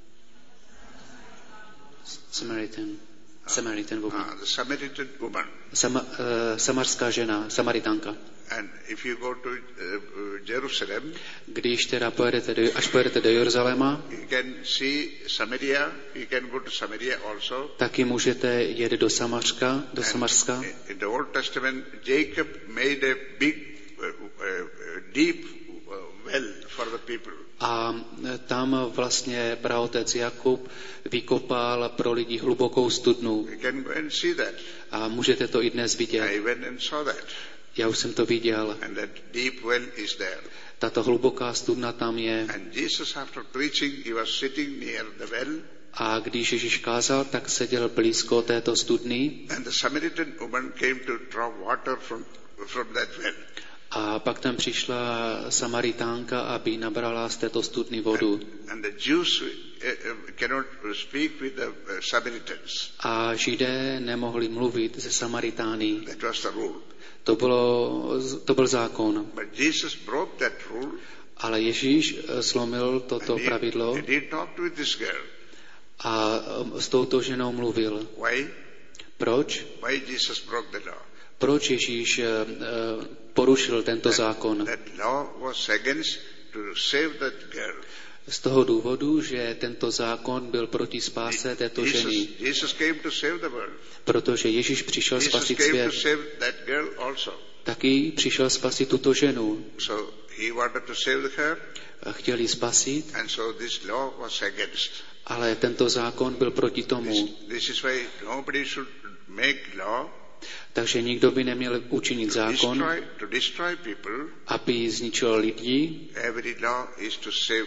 Samaritan woman. The Samaritan woman. Samarská žena, Samaritánka. And if you go to Jerusalem, Když teda až pojedete do Jeruzaléma, you can see Samaria. You can go to Samaria also. taky můžete jet do Samarska. In the Old Testament, Jacob made a big, deep well for the people. A tam vlastně praotec Jakub vykopal pro lidi hlubokou studnu. You can go and see that. A můžete to i dnes vidět. I went and saw that. Já už jsem to viděl. And that deep well is there. Tato hluboká studna tam je. And Jesus, after preaching, he was sitting near the well. A když Ježíš kázal, tak seděl blízko této studny. And the Samaritan woman came to draw water from that well. A pak tam přišla Samaritánka, aby nabrala z této studny vodu. And the Jews cannot speak with the Samaritans. A Židé nemohli mluvit se Samaritány. That was the rule. To byl zákon. But Jesus broke that rule. Ale Ježíš zlomil toto pravidlo And he talked with this girl. a s touto ženou mluvil. Why? Proč? Why Jesus broke the law? Proč Ježíš porušil tento zákon? That law was against to save that girl. Z toho důvodu, že tento zákon byl proti spáse této ženy. Jesus came to save the world. Protože Ježíš přišel Jesus spasit came svět. to save that girl also. Taky přišel spasit tuto ženu. So he wanted to save her. Chtěli spasit, And so this law was against. ale tento zákon byl proti tomu. This is why nobody should make law Takže nikdo by neměl učinit zákon, to destroy people. aby zničil lidi. Every law is to save people.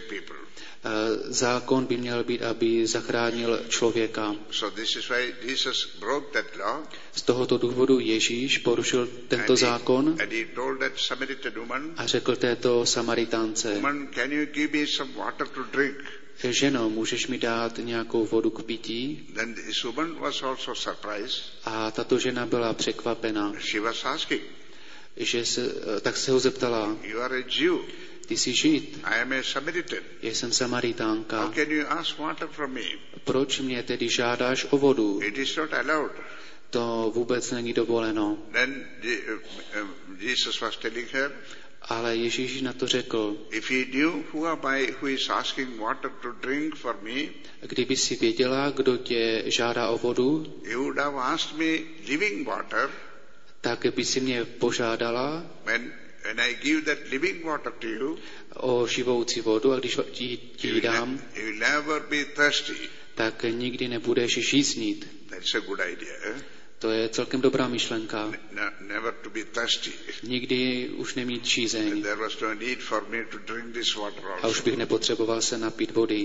Zákon by měl být, aby zachránil člověka. So this is why Jesus broke that law. Z tohoto důvodu Ježíš porušil tento zákon And he told that Samaritan woman, a řekl této Samaritánce: woman, can you give me some water to drink? Ženo, můžeš mi dát nějakou vodu k pití? Then this woman was also surprised. A tato žena byla překvapena, She was asking, tak se ho zeptala: you are a Jew, ty jsi Žid, I am a Samaritan. já jsem Samaritánka, How can you ask water from me? proč mě tedy žádáš o vodu? It is not allowed. To vůbec není dovoleno. Then Jesus was telling her, Ale Ježíš na to řekl: if he knew who is asking water to drink for me, kdyby si věděla, kdo tě žádá o vodu, you would have asked me living water. tak by si mě požádala When I give that living water to you, o živoucí vodu, a když ti ji dám, you will never be thirsty. tak nikdy nebudeš žíznit. That's a good idea. To je celkem dobrá myšlenka. Never to be thirsty. Nikdy už nemít žízeň. There was no need for me to drink this water A už also. bych nepotřeboval se napít vody.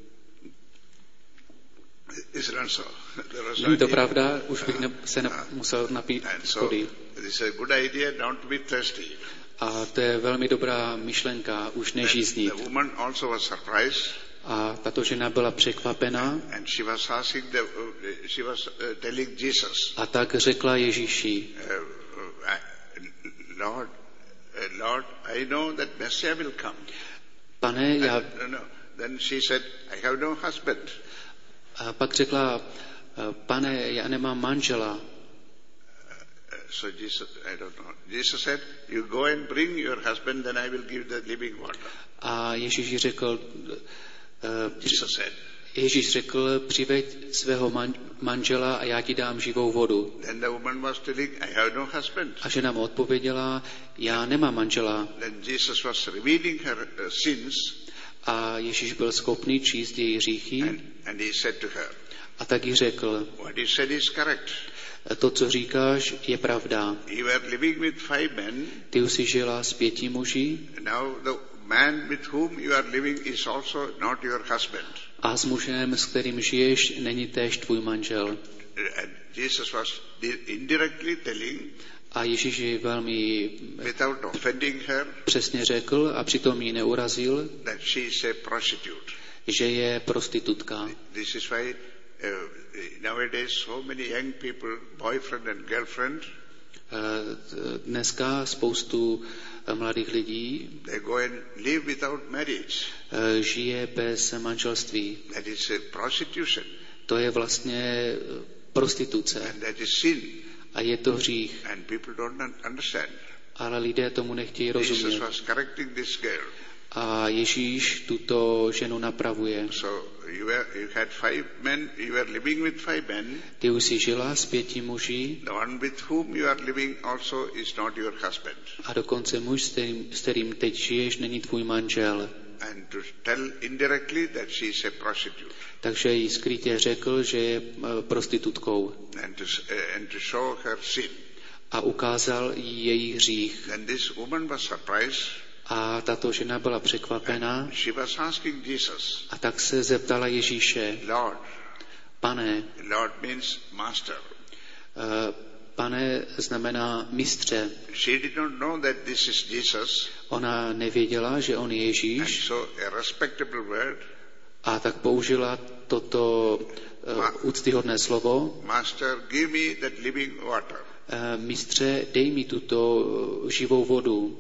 Is it not so? There was no Není to need. pravda, už bych musel napít And so, vody. this is a good idea not to be thirsty. A to je velmi dobrá myšlenka, už nežíznit. The woman also was surprised. A tato žena byla překvapena And she was asking telling Jesus, a tak řekla Ježíši: Lord, I know that Messiah will come. Pane, já... No. Then she said, I have no husband. A pak řekla: Pane, já nemám manžela. So Jesus, I don't know. Jesus said, you go and bring your husband, then I will give the living water. A Ježíš řekl, Jesus said, přiveď svého manžela a já ti dám živou vodu. Then the woman was telling, I have no husband. A žena mu odpověděla: já nemám manžela. Then Jesus was revealing her sins. A Ježíš byl schopný číst její hříchy. And he said to her, a tak jí řekl: what you said is correct. To, co říkáš, je pravda. You are living with 5 men. Ty už jsi žila s 5 muži. Now the man with whom you are living is also not your husband. A s mužem, s kterým žiješ, není též tvůj manžel. And Jesus was indirectly telling, a Ježíš ji velmi without offending her, přesně řekl a přitom ji neurazil, that she is a prostitute. že je prostitutka. This is why nowadays so many young people, boyfriend and girlfriend, dneska spoustu mladých lidí they go and live without marriage. Žije bez manželství. That is a prostitution. To je vlastně prostituce. And that is sin. A je to hřích. And people don't understand. Ale lidé tomu nechtějí rozumět. Jesus was correcting this girl. A Ježíš tuto ženu napravuje. So you had 5 men, you were living with 5 men. Ty už jsi žila s 5 muži. The one with whom you are living also is not your husband. A dokonce muž, s kterým teď žiješ, není tvůj manžel. And to tell indirectly that she is a prostitute. Takže jí skrytě řekl, že je prostitutkou. And to show her sin. A ukázal jí její hřích. Then this woman was surprised. A tato žena byla překvapená. She was asking Jesus. A tak se zeptala Ježíše: Lord. Pane. Lord means master. Pane znamená mistře. She did not know that this is Jesus. Ona nevěděla, že on je Ježíš. And so a respectable word. A tak použila toto úctyhodné slovo. Master, give me that living water. Mistře, dej mi tuto živou vodu.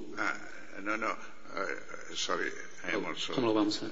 Sorry, I am also. Omlouvám se.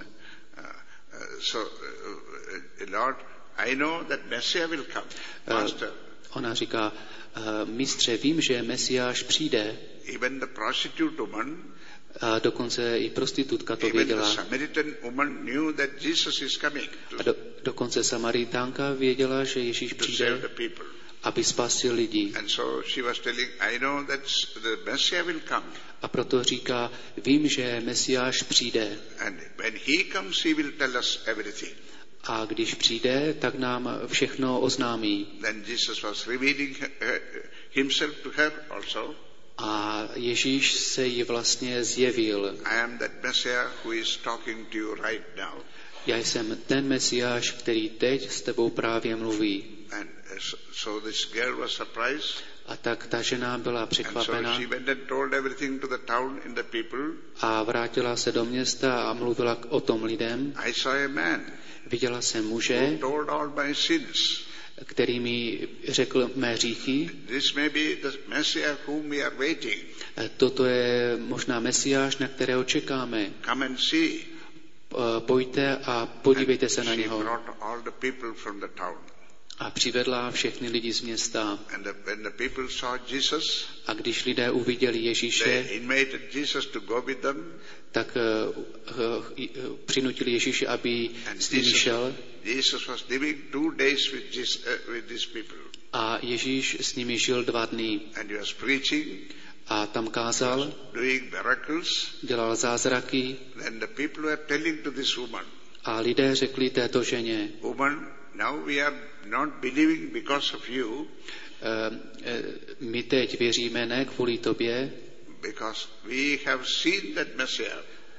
Lord, I know that Messiah will come. Master. Ona říká: mistře, vím, že Mesiáš přijde. Even the prostitute woman. A dokonce i prostitutka to věděla. Even the Samaritan woman knew that Jesus is coming. A dokonce Samaritánka věděla, že Ježíš přijde, aby spasil lidi. And so she was telling, I know that the Messiah will come. A proto říká: vím, že Mesiáš přijde. And when he comes, he will tell us everything. A když přijde, tak nám všechno oznámí. Then Jesus was revealing himself to her also. A Ježíš se jí vlastně zjevil. I am that Messiah who is talking to you right now. Já jsem ten Mesiáš, který teď s tebou právě mluví. And so this girl was surprised. A tak ta žena byla And překvapena so she went and told everything to the town and the people. a vrátila se do města a mluvila o tom lidem. I saw a man Viděla jsem who muže, told all my sins. který mi řekl mé hříchy. This may be the Messiah whom we are waiting. Toto je možná Mesiáš, na kterého čekáme. Come and see. Pojďte a podívejte se na She něho. brought all the people from the town. A přivedla všechny lidi z města. And when the people saw Jesus, A když lidé uviděli they Ježíše, invited Jesus to go with them. tak přinutili Ježíše, aby And s nimi šel. Jesus was living 2 days with these people. A Ježíš s nimi žil 2 dny. And he was preaching, A tam kázal, doing miracles. dělal zázraky. Then the people were telling to this woman, A lidé řekli této ženě, woman, now we are not believing because of you, my teď věříme ne kvůli tobě, because we have seen that Messiah.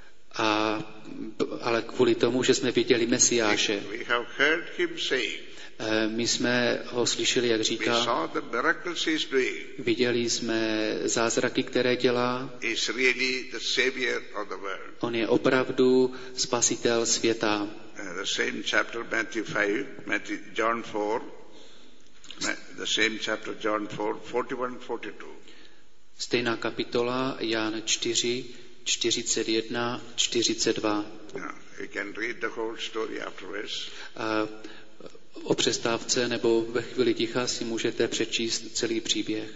ale kvůli tomu, že jsme viděli Mesiáše. We have heard him saying, My jsme ho slyšeli, jak we říká, saw the miracles he is doing. viděli jsme zázraky, které dělá. He is really the Savior of the world. On je opravdu spasitel světa. The same chapter, John 4, the same chapter, John 4, 41, 42. Stejná kapitola, Jan 4, 41, 42. You can read the whole story afterwards. O přestávce nebo ve chvíli ticha si můžete přečíst celý příběh.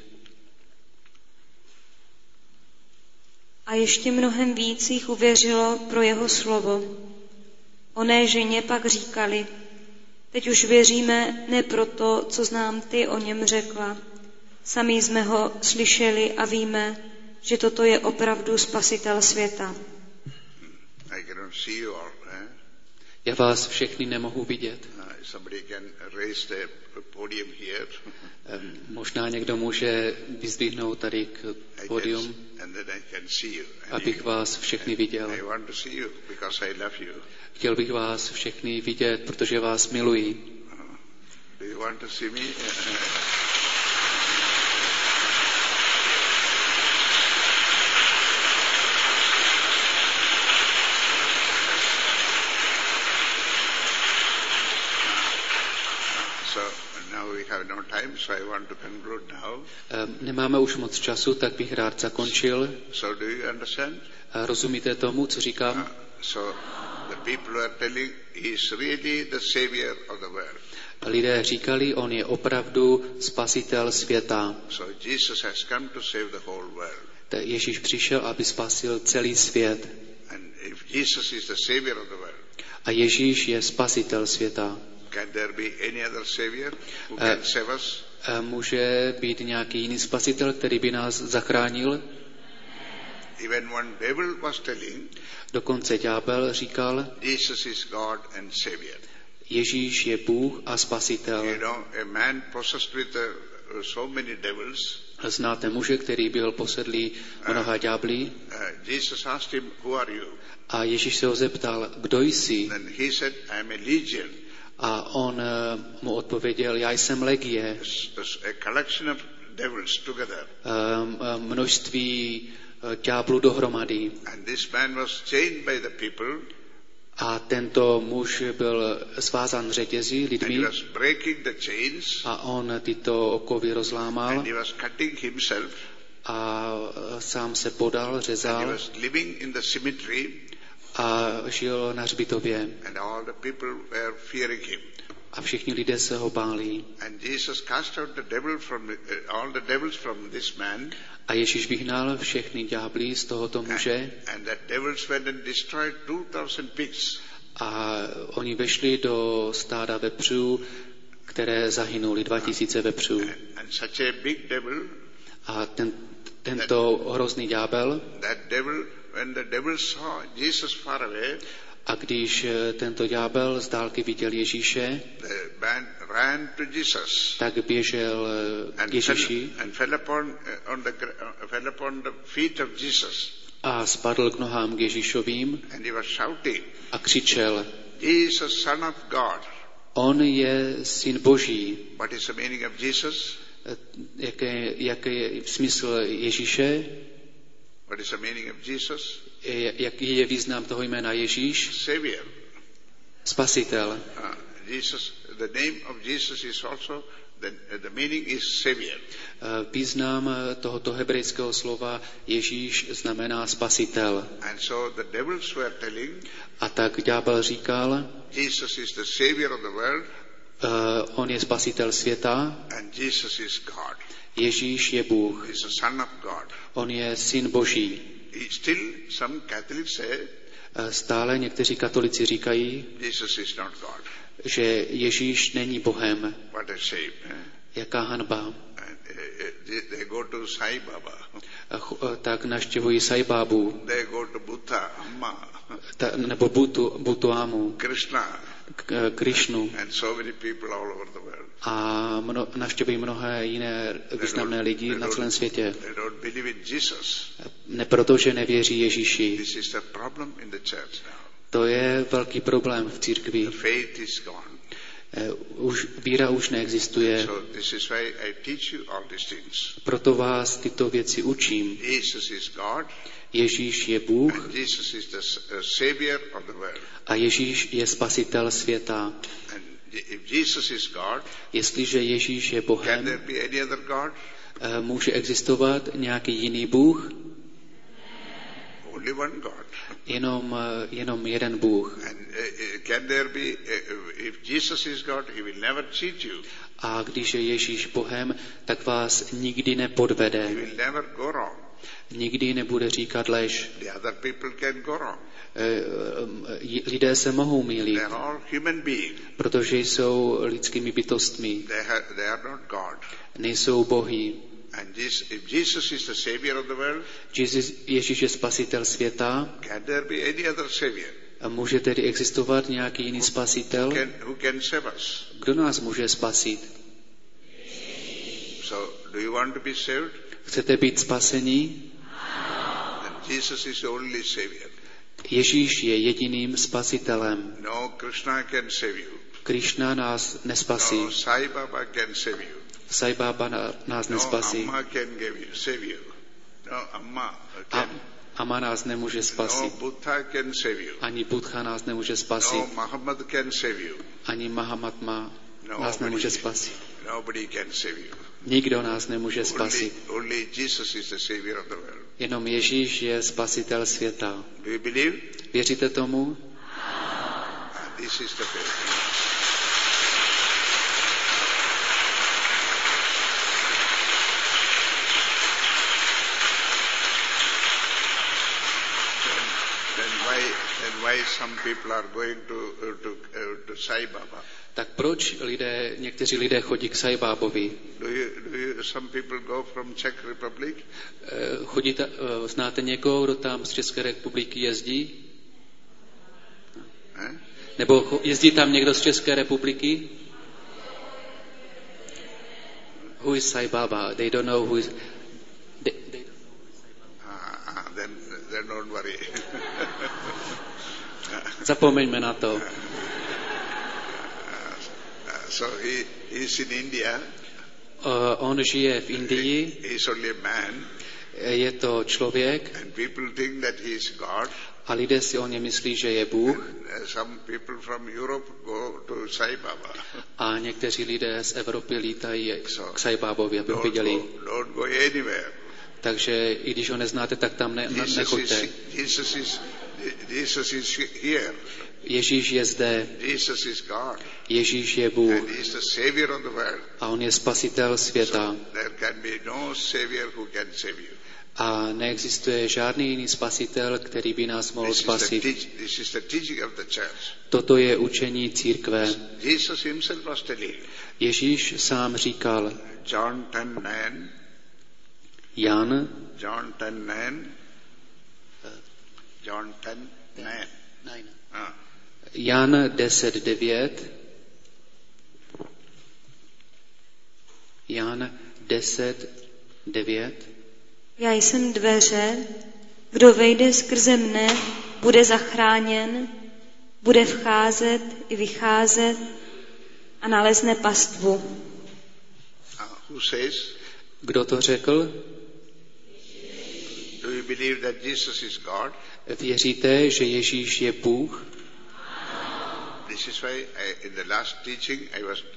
A ještě mnohem víc jich uvěřilo pro jeho slovo. Oné ženě pak říkali, teď už věříme ne proto, co znám ty o něm řekla. Sami jsme ho slyšeli a víme, že toto je opravdu spasitel světa. I cannot see you all. Já vás všechny nemohu vidět. Somebody can raise the podium here. Možná někdo může vyzdvihnout tady k pódium, And then I can see you. abych vás všechny viděl. I want to see you because I love you. Chtěl bych vás všechny vidět, protože vás miluji. Do you want to see me? So now we have no time, so I want to conclude now. Nemáme už moc času, tak bych rád zakončil. So do you understand? Rozumíte tomu, co říkám? So the people are telling he is really the Savior of the world. Lidé říkali, on je opravdu spasitel světa. So Jesus has come to save the whole world. Ježíš přišel, aby spasil celý svět. And if Jesus is the Savior of the world, A Ježíš je spasitel světa. can there be any other Savior who can save us? Může být nějaký jiný spasitel, který by nás zachránil? Even one devil was telling, Dokonce ďábel říkal, Jesus is God and Savior. Ježíš je Bůh a spasitel. You know, a man possessed with so many devils, Znáte muže, který byl posedlý mnoha ďábly? Jesus asked him, who are you? A Ježíš se ho zeptal, kdo jsi? Then he said, I am a legion. A on mu odpověděl, já jsem legie. A collection of devils together. Množství ďáblů dohromady. And this man was chained by the people. A tento muž byl svázán řetězy And lidmi he was breaking the chains. a on tyto okovy rozlámal And he was cutting himself. a sám se podal, And he řezal was living in the cemetery. a žil na hřbitově. And all the people were fearing him. A všichni lidé se ho báli. And Jesus cast out the devil from all the devils from this man. A Ježíš vyhnal všechny ďábly z tohoto muže And the devils went and destroyed 2,000 pigs. a oni vešli do stáda vepřů, které zahynuli, 2000 vepřů. And such a big devil, A tento hrozný ďábel, that devil when the devil saw Jesus far away, A když tento ďábel z dálky viděl Ježíše, the man ran to Jesus tak běžel k Ježíši and fell upon the feet of Jesus. a spadl k nohám k Ježíšovým And he was shouting, a křičel, Jesus, Son of God. on je syn Boží. What is the meaning of Jesus? Jaký je smysl Ježíše? What is the meaning of Jesus? Jaký je význam toho jména Ježíš? Savior. Spasitel. Jesus, the name of Jesus is also, the meaning is Savior. Význam tohoto hebrejského slova Ježíš znamená spasitel. And so the devils were telling, A tak ďábel říkal, Jesus is the Savior of the world, on je spasitel světa, and Jesus is God. Ježíš je Bůh, He is the Son of God. on je syn Boží. Still, some Catholics say, Stále někteří katolici říkají, Jesus is not God. že Ježíš není Bohem. What a shame. Jaká hanba. And, they go to Sai Baba. Tak navštěvují Sai Bábu, They go to Buddha, Amma, nebo Butuámu, Krishna, Krišnu and so many people all over the world. a navštěvují mnohé jiné významné lidi na celém světě. They don't believe in Jesus. Ne proto, že nevěří Ježíši. This is the problem in the church now. To je velký problém v církvi. The faith is gone. Víra už neexistuje. So this is why I teach you all these things. Proto vás tyto věci učím. Jesus is God, Ježíš je Bůh and Jesus is the Savior of the world. a Ježíš je spasitel světa. And if Jesus is God, Jestliže Ježíš je can Bohem, there be any other God? může existovat nějaký jiný Bůh? Only one God. Jenom jeden Bůh. And can there be, if Jesus is God, he will never cheat you. A když je Ježíš Bohem, tak vás nikdy nepodvede. He will never go wrong. Nikdy nebude říkat lež. The other people can go wrong. Lidé se mohou They mýlit, are all human beings. protože jsou lidskými bytostmi. They are not God. Nejsou bohy. And if Jesus is the Savior of the world, Ježíš je spasitel světa. can there be any other Savior? A může tedy existovat nějaký jiný spasitel? Who can save us? Kdo nás může spasit? So, do you want to be saved? Chcete být spaseni? Then Jesus is the only Savior. Ježíš je jediným spasitelem. No Krishna can save you. Krišna nás nespasí. No Sai Baba can save you. Sai Baba nás No nespasí. Amma can save you. No Amma can. Amma nás nemůže No spasit. Buddha can save you. Ani Buddha nás nemůže spasit. No Muhammad can save you. Ani Mahamatma nás nemůže spasit. Nobody can save you. Nikdo nás nemůže spasit. Only Jesus is the Savior of the world. Jenom Ježíš je spasitel světa. Do you believe? Věříte tomu? This is the faith. Then why some people are going to Sai Baba? Tak proč někteří lidé chodí k Sai Bábovi? Some people go from Czech Republic? Znáte někoho, kdo tam z České republiky jezdí? Eh? Nebo jezdí tam někdo z České republiky? Who is Sai Baba? They don't know who is... Then don't worry. Zapomeňme na to. So he is in India. On žije v Indii. He is only a man. Je to člověk. And people think that he is God. A lidé si o něm myslí, že je Bůh. Some people from Europe go to Sai Baba. A někteří lidé z Evropy lítají k Sai Bábovi, aby ho viděli. Don't go anywhere. Takže i když ho neznáte, tak tam nechoďte. Jesus is here. Ježíš je zde. Jesus is God. Ježíš je Bůh. And he is the Savior of the world. A on je spasitel světa. So there can be no Savior who can save you. A neexistuje žádný jiný spasitel, který by nás mohl spasit. This is the teaching of the church. Toto je učení církve. Jesus himself was telling. Ježíš sám říkal. John 10:9. Jan. John 10:9. John 10:9. Jan 10:9. Jan 10:9. Já jsem dveře, kdo vejde skrze mne, bude zachráněn, bude vcházet i vycházet a nalezne pastvu. Who says? Kdo to řekl? Do you believe that Jesus is God? Věříte, že Ježíš je Bůh? This is why in the last teaching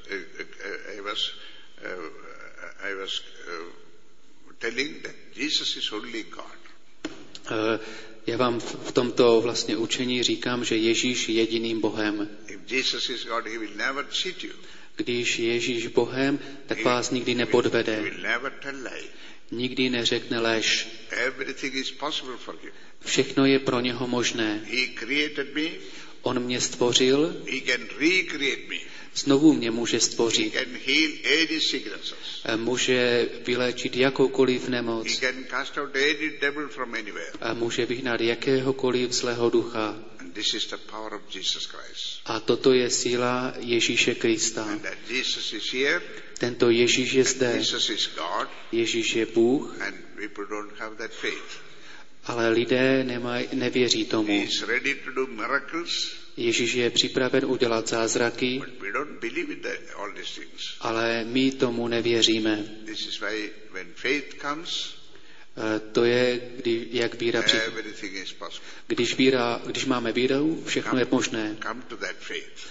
I was telling that Jesus is only God. Já vám v tomto vlastně učení říkám, že Ježíš je jediným Bohem. If Jesus is God, he will never cheat you. Když je Ježíš Bohem, tak vás nikdy nepodvede. He will never tell lie. Nikdy neřekne lež. Everything is possible for him. Všechno je pro něho možné. He created me. On mě stvořil. He can recreate me. Znovu mě může He stvořit. can heal any sicknesses. Může vyléčit jakoukoliv nemoc. He can cast out any devil from anywhere. A může vyhnat jakéhokoliv zlého ducha. And this is the power of Jesus Christ. A toto je síla Ježíše Krista. And that Jesus is here. Tento Ježíš je zde. Jesus is God. Ježíš je Bůh. And people don't have that faith. Ale lidé nevěří He tomu. is ready to do miracles. Ježíš je připraven udělat zázraky, But we don't believe in all these things. ale my tomu nevěříme. This is why when faith comes, To je, jak víra přichází. everything is possible. Když máme víru, všechno je možné. Come to that faith.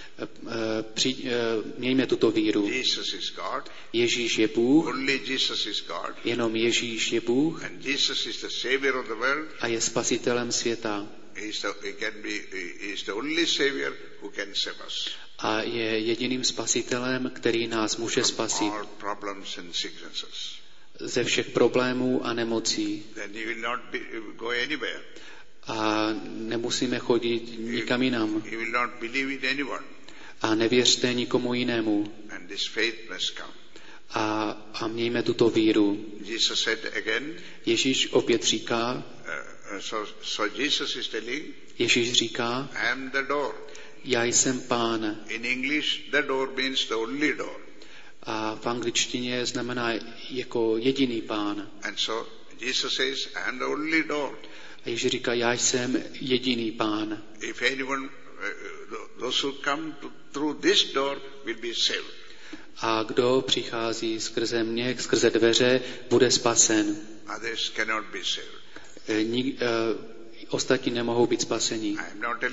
Mějme tuto víru. Jesus is God. Ježíš je Bůh, Only Jesus is God. jenom Ježíš je Bůh And Jesus is the Savior of the world. a je spasitelem světa. He is the only Savior who can save us. A je jediným spasitelem, který nás může spasit All problems and sicknesses. ze všech problémů a nemocí. Then you will not go anywhere. A nemusíme chodit nikam jinam. You will not believe in anyone. A nevěřte nikomu jinému. And this faith must come. A mějme tuto víru. Jesus said again, Ježíš opět říká, so Jesus is telling, Ježíš říká, I am the door. já jsem Pán. In English, the door means the only door. A v angličtině znamená jako jediný Pán. And so Jesus says, I am the only door. A Ježíš říká, já jsem jediný Pán. If anyone, those who come through this door will be saved. A kdo přichází skrze mě, skrze dveře, bude spasen. Others cannot be saved. Ostatní nemohou být spaseni. I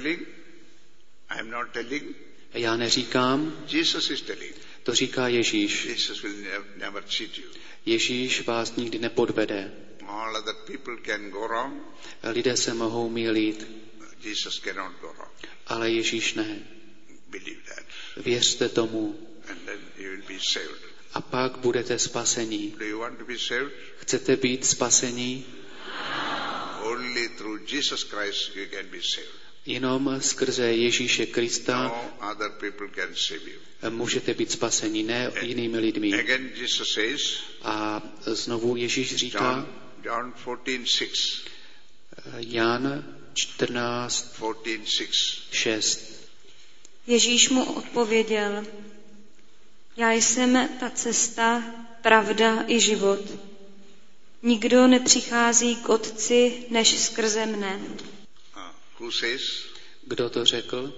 am not telling. Já neříkám, Jesus is telling. to říká Ježíš. Jesus will never cheat you. Ježíš vás nikdy nepodvede. All other people can go wrong. Lidé se mohou mýlit, Jesus cannot go wrong. ale Ježíš ne. Believe that. Věřte tomu And then you will be saved. a pak budete spasení. Do you want to be saved? Chcete být spasení? Only through Jesus Christ you can be saved. Jenom skrze Ježíše Krista No other people can save you. můžete být spasení, ne jinými lidmi. Again Jesus says, A znovu Ježíš říká, John 14:6. Jan 14, 14:6. 6. Ježíš mu odpověděl, já jsem ta cesta, pravda i život. Nikdo nepřichází k Otci, než skrze mne. Who says? Kdo to řekl?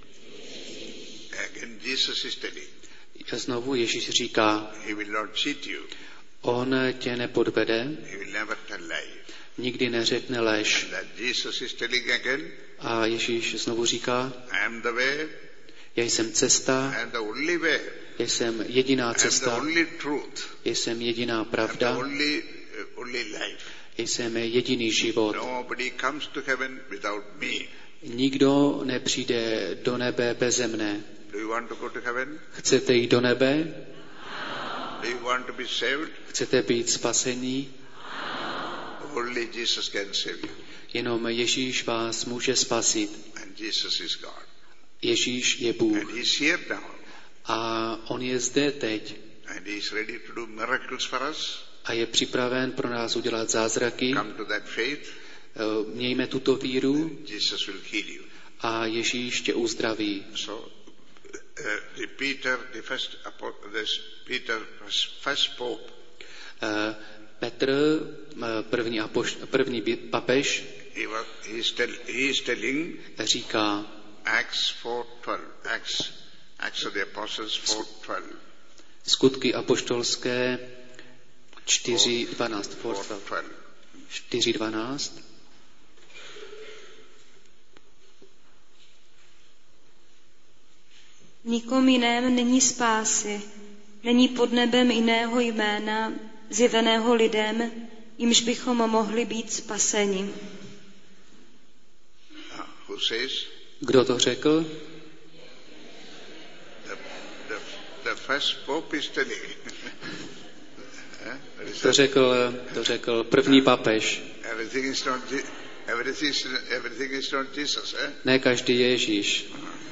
Again Jesus is telling. Znovu Ježíš říká, He will not cheat you. on tě nepodvede, He will never tell lie. nikdy neřekne lež. That Jesus is telling again, A Ježíš znovu říká, I am the way, já jsem cesta, I am the only way, já jsem jediná I am the cesta, only truth, já jsem jediná I am the pravda, only life. já jsem jediný život. Nobody comes to heaven without me. Nikdo nepřijde do nebe beze mne. Do you want to go to heaven? Chcete jít do nebe? Do you want to be saved? Chcete být spasení? Only Jesus can save you. Jenom Ježíš vás může spasit. And Jesus is God. Ježíš je And Bůh. He's here now. A on je zde teď. And He's ready to do miracles for us. A je připraven pro nás udělat zázraky. Come to that faith. Mějme tuto víru Jesus will heal you. a Ježíš tě uzdraví. So, Peter was first pope. Petr, první papež, He is telling říká Acts 4:12. Acts of the Apostles 4:12. Skutky apoštolské 4:12. 4:12. Nikom jiném není spásy, není pod nebem jiného jména, zjeveného lidem, jimž bychom mohli být spaseni. Who says? Kdo to řekl? The first pope is telling. To řekl první papež. Everything is not Jesus. Ne každý je Ježíš.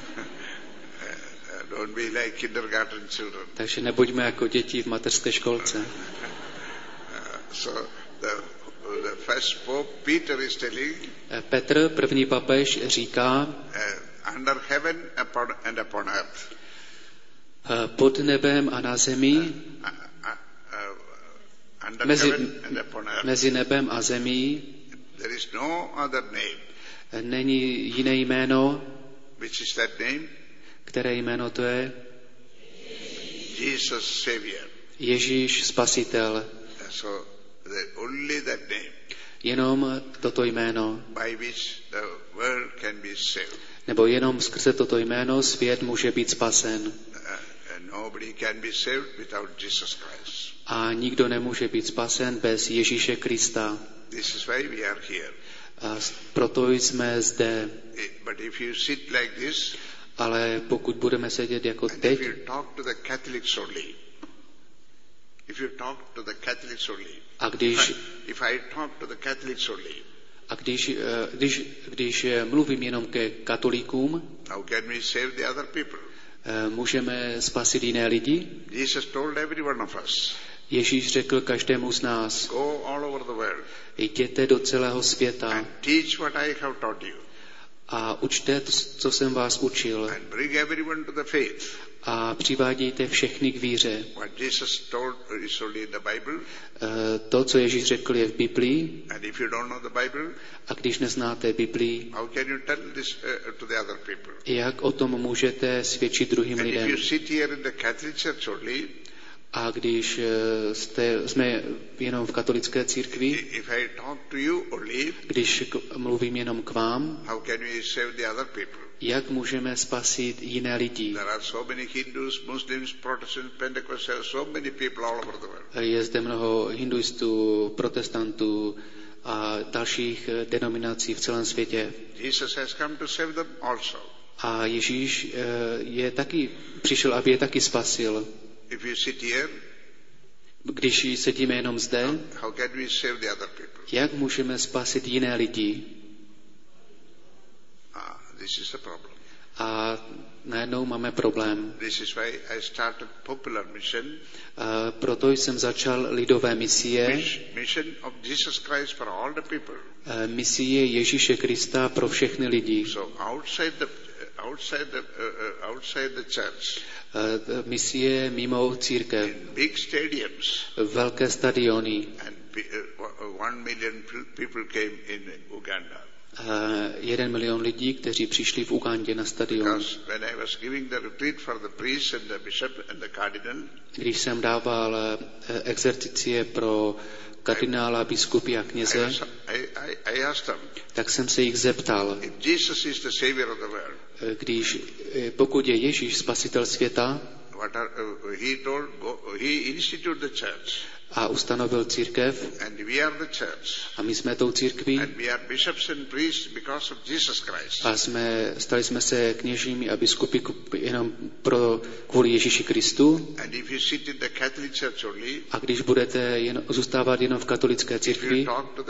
Don't be like kindergarten children. Takže nebuďme jako děti v mateřské školce. So the first pope Peter is telling. Petr, první papež, říká Under heaven and upon earth. Pod nebem a na zemi. Mezi nebem a zemí. There is no other name. Není jiné jméno. Which is that name? Které jméno to je? Jesus Savior. Ježíš Spasitel. So only that name. Jenom toto jméno. By which the world can be saved. Nebo jenom skrze toto jméno svět může být spasen. Nobody can be saved without Jesus Christ. A nikdo nemůže být spasen bez Ježíše Krista. This is why we are here. A proto jsme zde. But if you sit like this, ale pokud budeme sedět jako teď, a když mluvím jenom ke katolíkům, můžeme spasit jiné lidi? Ježíš řekl každému z nás, jděte do celého světa a učte, co jsem vás učil. A přivádějte všechny k víře. To, co Ježíš řekl, je v Biblii. A když neznáte Biblii, jak o tom můžete svědčit druhým lidem? A když jsme jenom v katolické církvi, když mluvím jenom k vám, jak můžeme spasit jiné lidi? Je zde mnoho hinduistů, protestantů a dalších denominací v celém světě. A Ježíš přišel, aby je taky spasil. Když sedíme jenom zde, jak můžeme spasit jiné lidi? A najednou máme problém. Proto jsem začal lidové misie. Misie Ježíše Krista pro všechny lidi. Misie mimo církev. Velké stadiony. 1 milion lidí, kteří přišli v Ugandě na stadion. Když jsem dával exercicie pro kardinála, biskupy a kněze, tak jsem se jich zeptal, pokud je Ježíš spasitel světa a ustanovil církev a my jsme tou církví a stali jsme se kněžími a biskupy jenom kvůli Ježíši Kristu. A když budete zůstávat jenom v katolické církvi,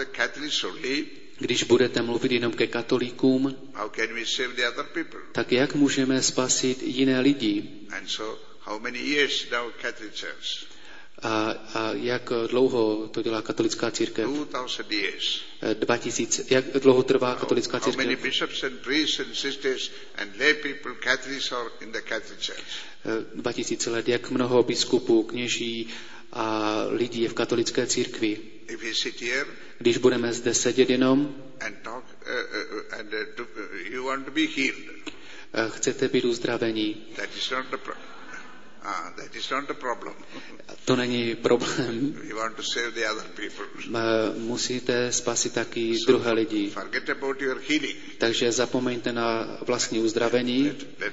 když budete mluvit jenom ke katolíkům, tak jak můžeme spasit jiné lidi? A jak dlouho to dělá katolická církev? 2000 years. 2000. Jak dlouho trvá katolická How many církev? bishops and priests and sisters and lay people, Catholics are in the Catholic Church? 2000 let. Jak mnoho biskupů, kněží a lidí je v katolické církvi? If you sit here Když budeme zde sedět jenom, and talk, you want to be healed. Chcete být uzdravení. That is not the that is not the problem. To není problém. We want to save the other people. Musíte spasit taky druhé lidi. Forget about your healing. Takže zapomeňte na vlastní uzdravení. Let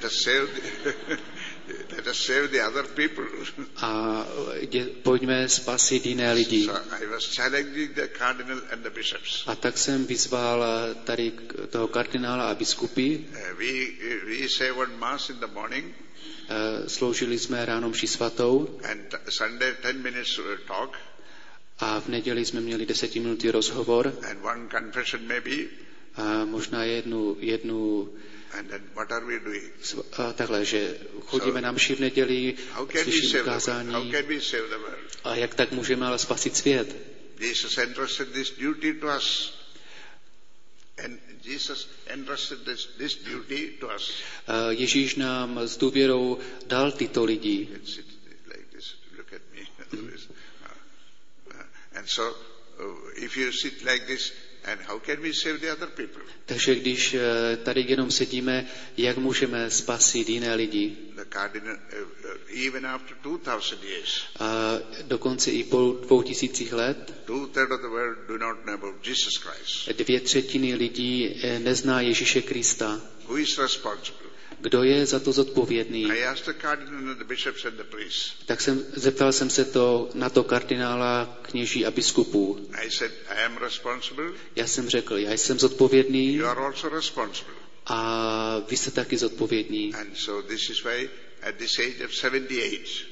us save the other people. A pojďme spasit jiné lidi. So I was challenging the cardinal and the bishops. A tak jsem vyzval tady toho kardinála a biskupy. We say one mass in the morning. Sloužili jsme ráno mši svatou. And Sunday 10 minutes talk. A v neděli jsme měli 10-minutý rozhovor. And one confession maybe. A možná jednu and then what are we doing? Takhle, že chodíme na mši v neděli, slyšíme kázání. How can we save the world? A jak tak můžeme ale spasit svět? Jesus entrusted this duty to us. And Jesus entrusted this duty to us. Ježíš nám s důvěrou dal tyto lidi. And so, if you sit like this, and how can we save the other people? Takže když tady jenom sedíme, jak můžeme spasit jiné lidi? The cardinal, even after 2000 years. A dokonce i po 2000 let. 2/3 of the world do not know about Jesus Christ. 2/3 lidí nezná Ježíše Krista. Who is responsible? Kdo je za to zodpovědný? I asked the cardinal and the bishops and the priests. Tak zeptal jsem se na to kardinála, kněží a biskupů. I said, I am responsible. Já jsem řekl, já jsem zodpovědný. You are also responsible. A vy jste taky zodpovědní. And so this is why at this age of 78,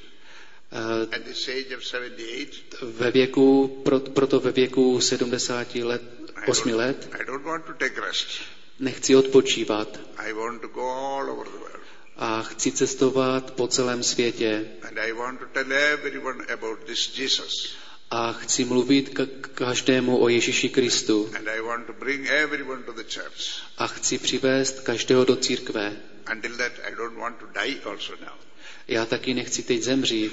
proto ve věku 78 let I don't want to take rest. Nechci odpočívat. I want to go all over the world. A chci cestovat po celém světě. And I want to tell everyone about this Jesus. A chci mluvit každému o Ježíši Kristu. And I want to bring everyone to the church. A chci přivést každého do církve. Until that I don't want to die also now. Já taky nechci teď zemřít.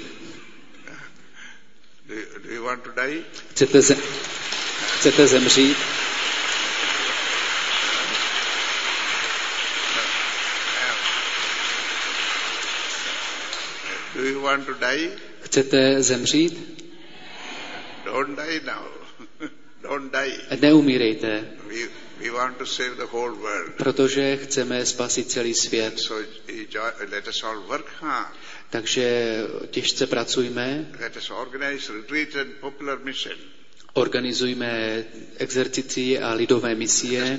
Do you want to die? Chcete zemřít? Do you want to die? Chcete zemřít? Don't die now. Don't die. Neumírejte. We want to save the whole world. Protože chceme spasit celý svět. So let us all work hard. Takže těžce pracujme. Let us organize retreat and popular mission. Organizujme exercici a lidové misie.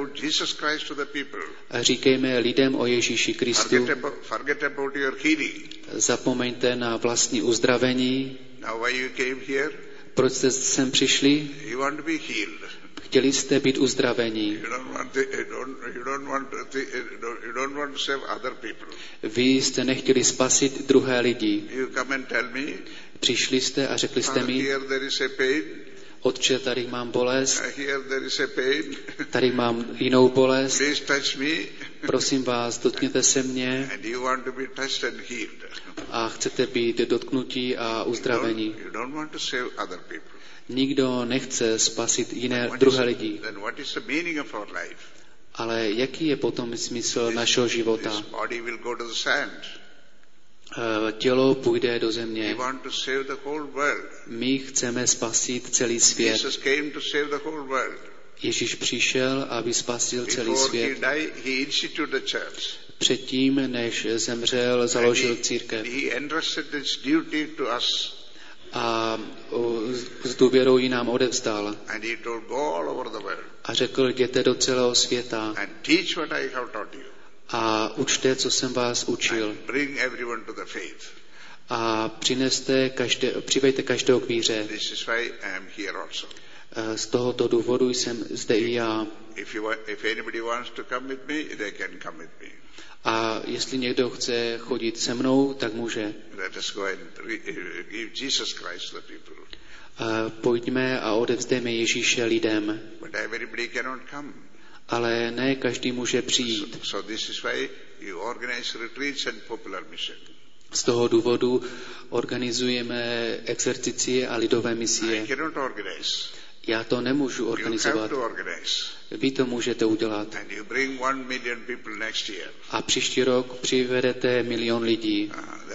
A říkejme lidem o Ježíši Kristu. Forget about your healing. Zapomeňte na vlastní uzdravení. Now why you came here? Proč jste sem přišli? You want to be healed. Chtěli jste být uzdravení. You don't want to save other people. Vy jste nechtěli spasit druhé lidi. You come and tell me. Přišli jste a řekli jste mi, here there is a pain. Otče, tady mám bolest. Here there is a pain. Tady mám jinou bolest. Please touch me. Prosím vás, dotkněte se mě. And you want to be touched and healed. A chcete být dotknutí a uzdravení. You don't want to save other people. Nikdo nechce spasit druhé lidi. Then what is the meaning of our life? Ale jaký je potom smysl našeho života? This body will go to the sand. Tělo půjde do země. We want to save the whole world. My chceme spasit celý svět. Jesus came to save the whole world. Ježíš přišel, aby spasil celý svět. He instituted the church. Předtím, než zemřel, založil církev. He entrusted this duty to us. A s důvěrou ji nám odevzdal. And he told, go all over the world. A řekl, jděte do celého světa. And teach what I have taught you. A učte, co jsem vás učil. And bring everyone to the faith. A přivejte každého k víře. This is why I am here also. Z tohoto důvodu jsem zde i já. If anybody wants to come with me, they can come with me. A jestli někdo chce chodit se mnou, tak může. Let us go and give Jesus Christ to the people. Pojďme a odevzdejme Ježíše lidem. But everybody cannot come. Ale ne každý může přijít. So this is why you organize retreats and popular mission. Z toho důvodu organizujeme exercicie a lidové misie. I cannot organize. Já to nemůžu organizovat. You have to organize. Vy to můžete udělat. And you bring 1 million people next year. A příští rok přivedete 1 milion lidí.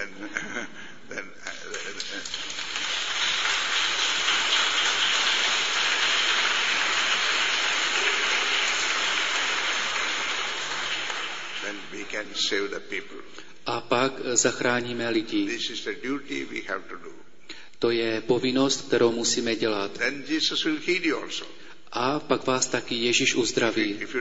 Then we can save the people. A pak zachráníme lidi. This is the duty we have to do. To je povinnost, kterou musíme dělat. Then Jesus will heal you also. A pak vás taky Ježíš uzdraví. If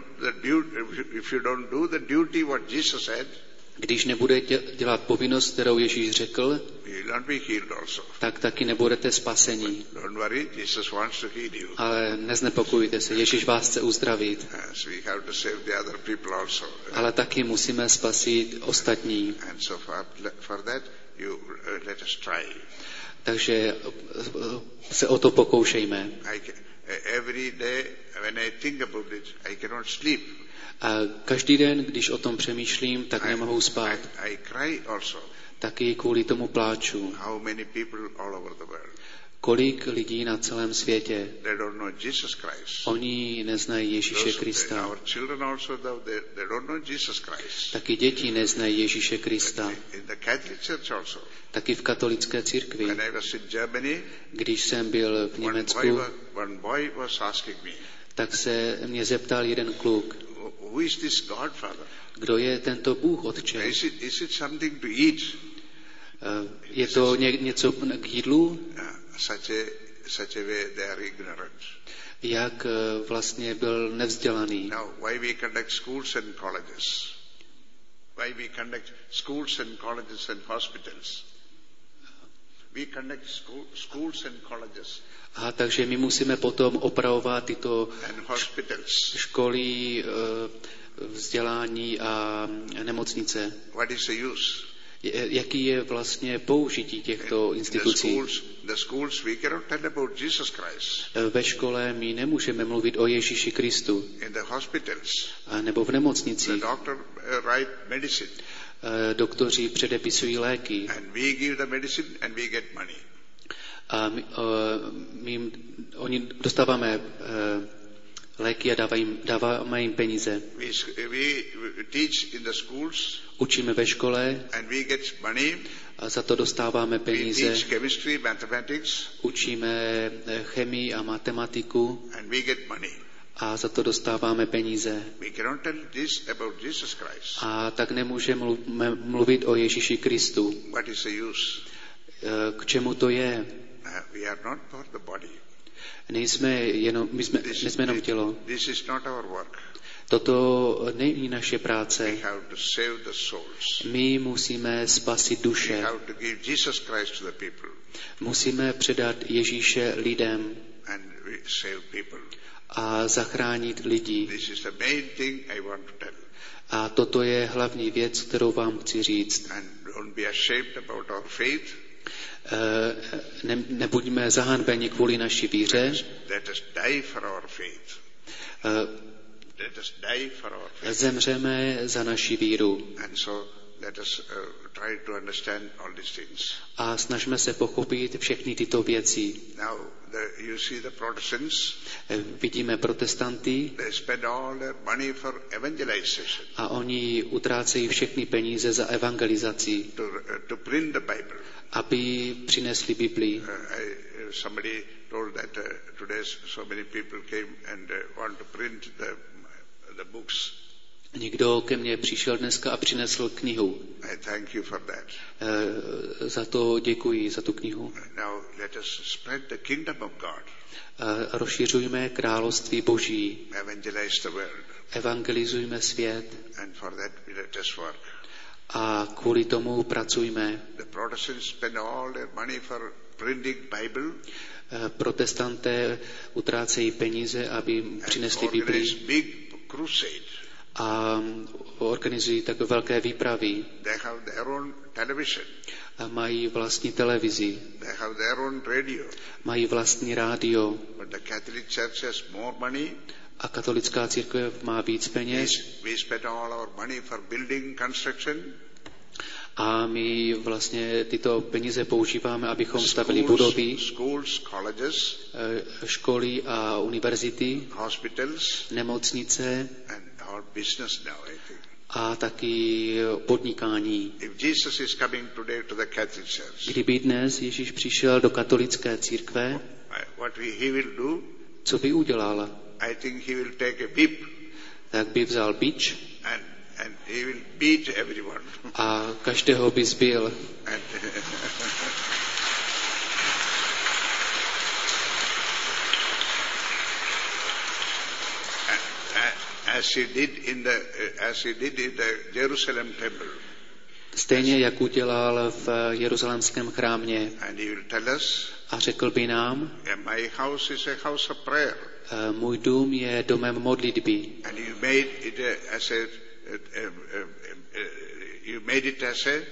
you don't do the duty what Jesus said, když nebude dělat povinnost, kterou Ježíš řekl, you will not be healed also. Tak taky nebudete spasení. Don't worry, Jesus wants to heal you. Ale neznepokojujte se, Ježíš vás chce uzdravit. So we have to save the other people also. Ale taky musíme spasit ostatní. And so for that you let us try. Takže se o to pokoušejme. Every day when I think about it, I cannot sleep. A každý den, když o tom přemýšlím, tak nemohu spát. I cry also. Taky kvůli tomu pláču. How many people all over the world? Kolik lidí na celém světě? They don't know Jesus Christ. Oni neznají Ježíše Krista. Our children also they don't know Jesus Christ. Taky děti neznají Ježíše Krista. In the Catholic Church also. Taky v katolické církvi. When I was in Germany, když jsem byl v Německu, one boy was asking me, tak se mě zeptal jeden kluk, who is this Godfather? Kdo je tento Bůh Otče? Is it something to eat? Je to něco k jídlu? Such a way they are ignorant. Jak vlastně byl nevzdělaný. Now, why we conduct schools and colleges? Why we conduct schools and colleges and hospitals? We conduct schools and colleges. A takže my musíme potom opravovat tyto školy, vzdělání a nemocnice. What is the use? Jaký je vlastně použití těchto institucí? Ve škole my nemůžeme mluvit o Ježíši Kristu. A nebo v nemocnicích. Doktoři předepisují léky. A oni dostáváme léky a dáváme jim peníze. Učíme ve škole a za to dostáváme peníze. Učíme chemii a matematiku a za to dostáváme peníze. A tak nemůžeme mluvit o Ježíši Kristu. K čemu to je? Nejsme jenom, nejsme jenom tělo. Toto není naše práce. My musíme spasit duše. Musíme předat Ježíše lidem a zachránit lidi. A toto je hlavní věc, kterou vám chci říct. Nebuďme zahanbeni kvůli naší víře. Zemřeme za naši víru. A snažme se pochopit všechny tyto věci. Vidíme protestanty a oni utrácejí všechny peníze za evangelizaci, aby přinesli Biblii. Somebody told that today so many people came and want to print the books. Někdo ke mně přišel dneska a přinesl knihu. I thank you for that. Za to děkuji, za tu knihu. Now let us spread the kingdom of God. Rozšiřujme království Boží. Evangelize the world. Evangelizujme svět. And for that let us work. A kvůli tomu pracujme. The Protestants spend all their money for printing Bible. Protestanté utrácejí peníze, aby přinesli Biblii. Organize big crusade. A organizují takové velké výpravy. They have their own television. A mají vlastní televizi. They have their own radio. Mají vlastní rádio. But the Catholic Church has more money. A katolická církev má víc peněz. We spend all our money for building, construction. A my vlastně tyto peníze používáme, abychom stavili budovy, schools, colleges, školy a univerzity, hospitals, nemocnice and our business now, I think. A taky podnikání. If Jesus is coming today to the Catholic Church, kdyby dnes Ježíš přišel do katolické církve, what he will do? Co by udělal? I think he will take a whip. Tak by vzal bič and he will beat everyone. A každého by zbil. As he did in the Jerusalem temple. Stejně jak udělal v jeruzalémském chrámě. And he will tell us, a řekl by nám, my house is a house of prayer. Můj dům je domem modlitby. And you made it as a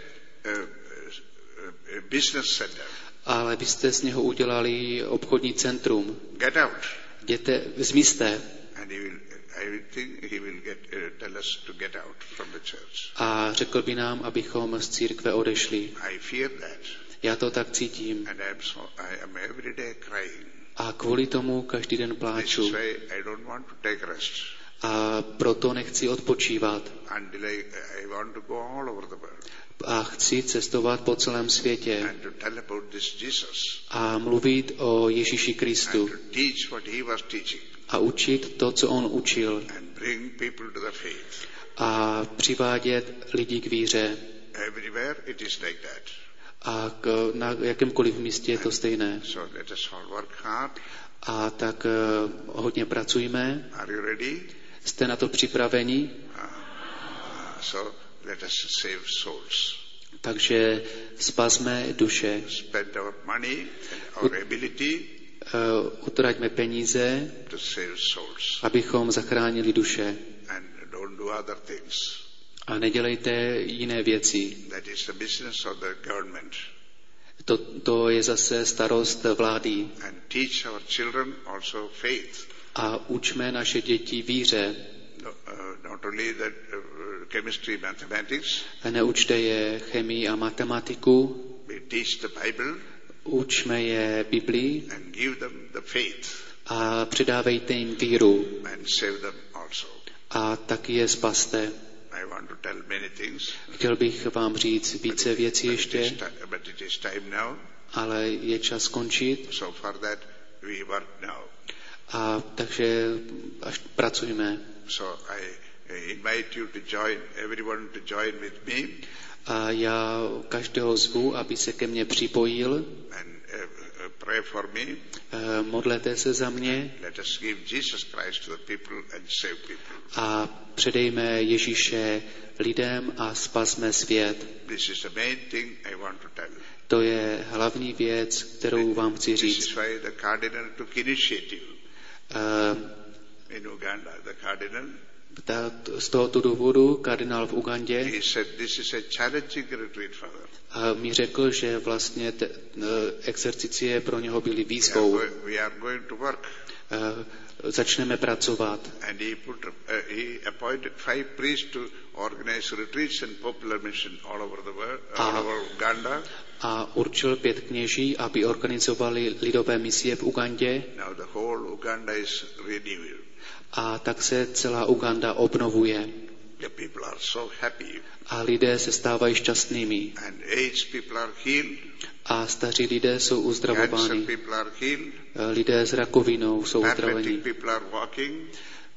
business center. Ale vy jste z něho udělali obchodní centrum. Get out. Jděte, zmizte. And I think he will tell us to get out from the church. A řekl by nám, abychom z církve odešli. I fear that. Já to tak cítím. And I am every day crying. A kvůli tomu každý den pláču. This is why I don't want to take rest. A proto nechci odpočívat. Until I want to go all over the world. A chci cestovat po celém světě. And to tell about this Jesus. A mluvit o Ježíši Kristu. And to teach what he was teaching. A učit to, co on učil. And bring people to the faith. A přivádět lidi k víře. Everywhere it is like that. A na jakémkoliv místě je to stejné. So let us all work hard. A tak hodně pracujeme. Are you ready? Jste na to připraveni? So let us save souls. Takže spasme duše. Spend our money and our ability. Utraťme peníze, to save souls. Abychom zachránili duše. And don't do other things. A nedělejte jiné věci. That is the business of the government. To je zase starost vlády. And teach our children also faith. A učme naše děti víře. Not only that chemistry, mathematics. A neučte je chemii a matematiku. We teach the Bible. Učme je Biblii. And give them the faith. A předávejte jim víru. And save them also. A taky je spaste. I want to tell many things. Chtěl bych vám říct více věcí ještě, but it is time now. Ale je čas skončit. So for that we work now. A takže až pracujeme. So I invite you to join, everyone to join with me. A já každého zvu, aby se ke mně připojil. And pray for me. Modlete se za mě. Let us give Jesus Christ to the people and save people. A předejme Ježíše lidem a spasme svět. This is the main thing I want to tell. To je hlavní věc, kterou vám chci říct. This is why the cardinal took initiative. In Uganda, the cardinal. Z tohoto důvodu kardinál v Ugandě he said, this is a challenging retreat, Father. A mi řekl, že vlastně exercicie pro něho byly výzvou. We are going to work. Začneme pracovat. And he appointed 5 priests to organize retreats and popular mission all over the world, all over Uganda. A určil 5 kněží, aby organizovali lidové misie v Ugandě. Now the whole Uganda is renewed. A tak se celá Uganda obnovuje. The people are so happy. A lidé se stávají šťastnými. And aged people are healed. A staří lidé jsou uzdravováni. Cancer people are healed. Lidé s rakovinou jsou uzdraveni. Paralytic people are walking.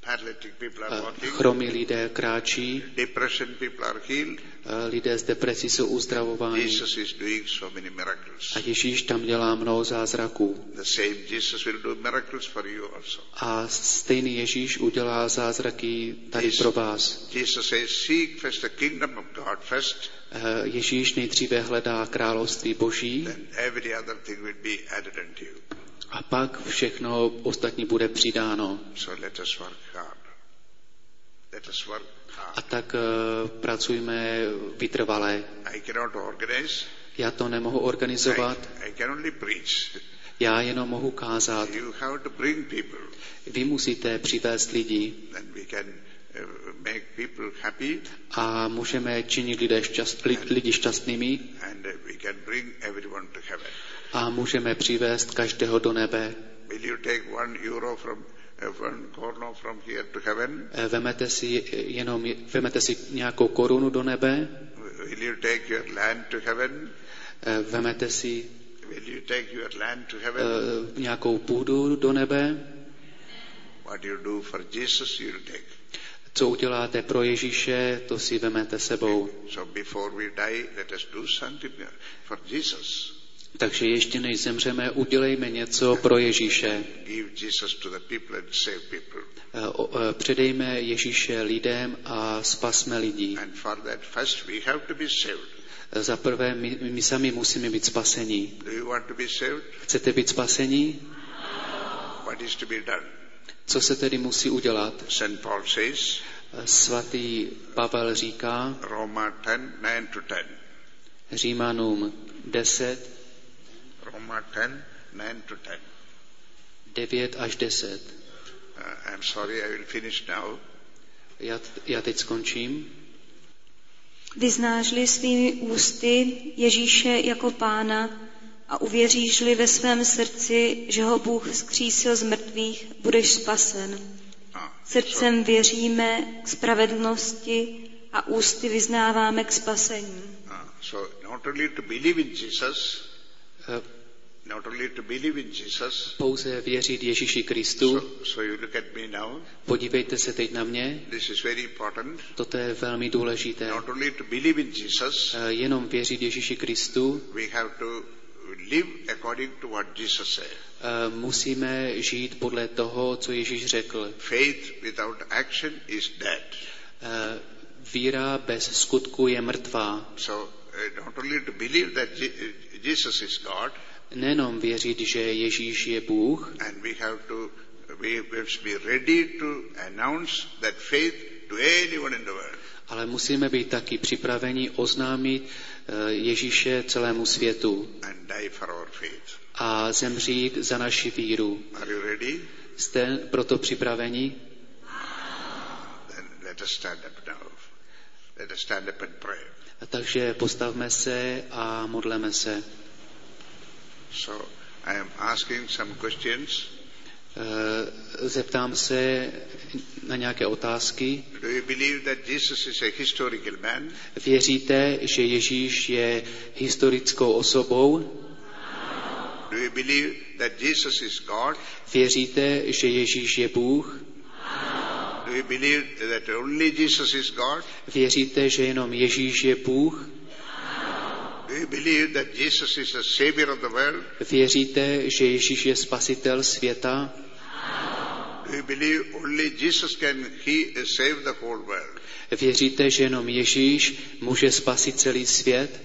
paralytic people are walking. Chromí lidé kráčí, Depression people are healed. lidé s depresí jsou uzdravováni. Jesus is doing so many miracles. A Ježíš tam dělá mnoho zázraků. The same Jesus will do miracles for you also. A stejný Ježíš udělá zázraky tady pro vás. Jesus says, seek first the kingdom of God first, Ježíš nejdříve hledá království Boží then every other thing will be added unto you. a pak všechno ostatní bude přidáno. So let us work hard. Let us work A hard. tak pracujme vytrvale. I cannot organize. Já to nemohu organizovat, I can only preach. já jenom mohu kázat. You have to bring people. Vy musíte přivést lidi Then we can make people happy, a můžeme činit lidi šťastnými and we can bring everyone to heaven. a můžeme přivést každého do nebe. Will you take €1 from one corner from here to heaven? Vemete si nějakou korunu do nebe, Will you take your land to heaven? vemete si Will you take your land to heaven? nějakou půdu do nebe. What you do for Jesus, you'll take. Co uděláte pro Ježíše, to si vemete sebou. So before we die, let us do something for Jesus. Takže ještě než zemřeme, udělejme něco pro Ježíše. Give Jesus to the people and save people. Předejme Ježíše lidem a spasme lidi. And for that first we have to be saved. Za prvé, my sami musíme být spaseni. Do you want to be saved? Chcete být spaseni? What is to be done? Co se tedy musí udělat? St. Paul says, Svatý Pavel říká, Roma 10, 9 to 10. Římanům 10, Roma 10, 9 to 10. 9 až 10. I'm sorry, I will finish now. Já teď skončím. Vyznáš-li svými ústy Ježíše jako Pána a uvěříš-li ve svém srdci, že ho Bůh vzkřísil z mrtvých, budeš spasen. Srdcem věříme k spravedlnosti a ústy vyznáváme k spasení. So not only to believe in Jesus, pouze věřit Ježíši Kristu. So you look at me now. Podívejte se teď na mě. This is very important. Toto je velmi důležité. Not only to believe in Jesus, jenom věřit Ježíši Kristu. We have to live according to what Jesus said. Musíme žít podle toho, co Ježíš řekl. Faith without action is dead. Víra bez skutku je mrtvá. So not only to believe that Jesus is God, nejenom věřit, že Ježíš je Bůh, and we must be ready to announce that faith to anyone in the world. Ale musíme být taky připraveni oznámit Ježíše celému světu. And die for our faith. A zemřít za naši víru. Are you ready? Jste proto připraveni? Then let us stand up now. Let us stand up and pray. Takže postavme se a modleme se. So I am asking some questions. Zeptám se na nějaké otázky. Do you believe that Jesus is a historical man? Věříte, že Ježíš je historickou osobou? Do you believe that Jesus is God? Věříte, že Ježíš je Bůh? Do you believe that only Jesus is God? Věříte, že jenom Ježíš je Bůh? Do you believe that Jesus is the savior of the world? Věříte, že Ježíš je spasitel světa? Do you believe only Jesus can save the whole world? Věříte, že jenom Ježíš může spasit celý svět?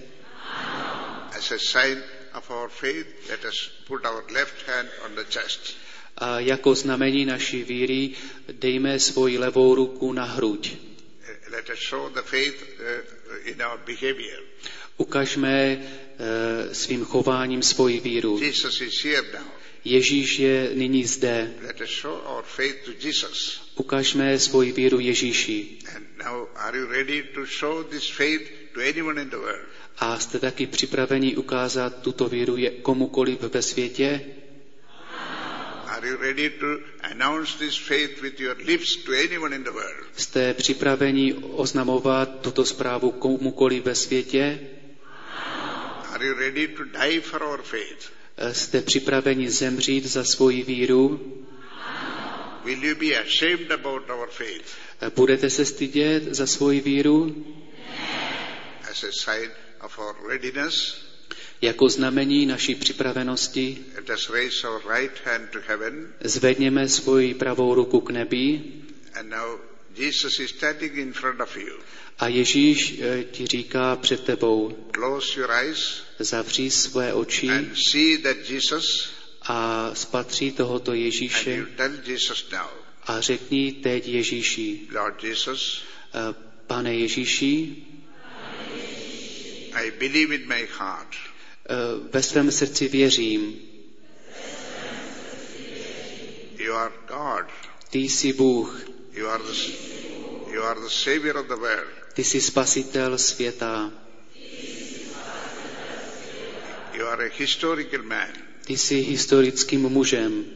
As a sign of our faith, let us put our left hand on the chest. A jako znamení naší víry dejme svoji levou ruku na hruď. Let us show the faith in our behavior. Ukažme svým chováním svoji víru. Jesus is here now. Ježíš je nyní zde. Let us show our faith to Jesus. Ukažme svoji víru Ježíši. And now are you ready to show this faith to anyone in the world? A jste taky připraveni ukázat tuto víru komukoliv ve světě? Are you ready to announce this faith with your lips to anyone in the world? Jste připraveni oznamovat tuto zprávu komukoliv ve světě? Are you ready to die for our faith? Jste připraveni zemřít za svoji víru? Will you be ashamed about our faith? Budete se stydět za svoji víru? As a sign of our readiness, Jako znamení naší připravenosti let us raise our right hand to heaven. zvedněme svoji pravou ruku k nebi And now Jesus is standing in front of you. a Ježíš ti říká před tebou, Close your eyes zavři své oči and see that Jesus, a spatří tohoto and Ježíše you tell Jesus now, a řekni teď Ježíši, Lord Jesus, Pane Ježíši, I believe in my heart ve svém srdci věřím, you are God. ty jsi Bůh, You are the Savior of the world. ty jsi spasitel světa, You are a historical man. ty jsi historickým mužem,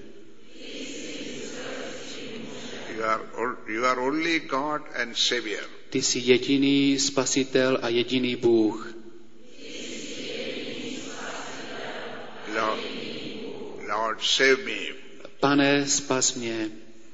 You are only God and Savior. ty jsi jediný spasitel a jediný Bůh. Lord, save me. Pane, spas mě.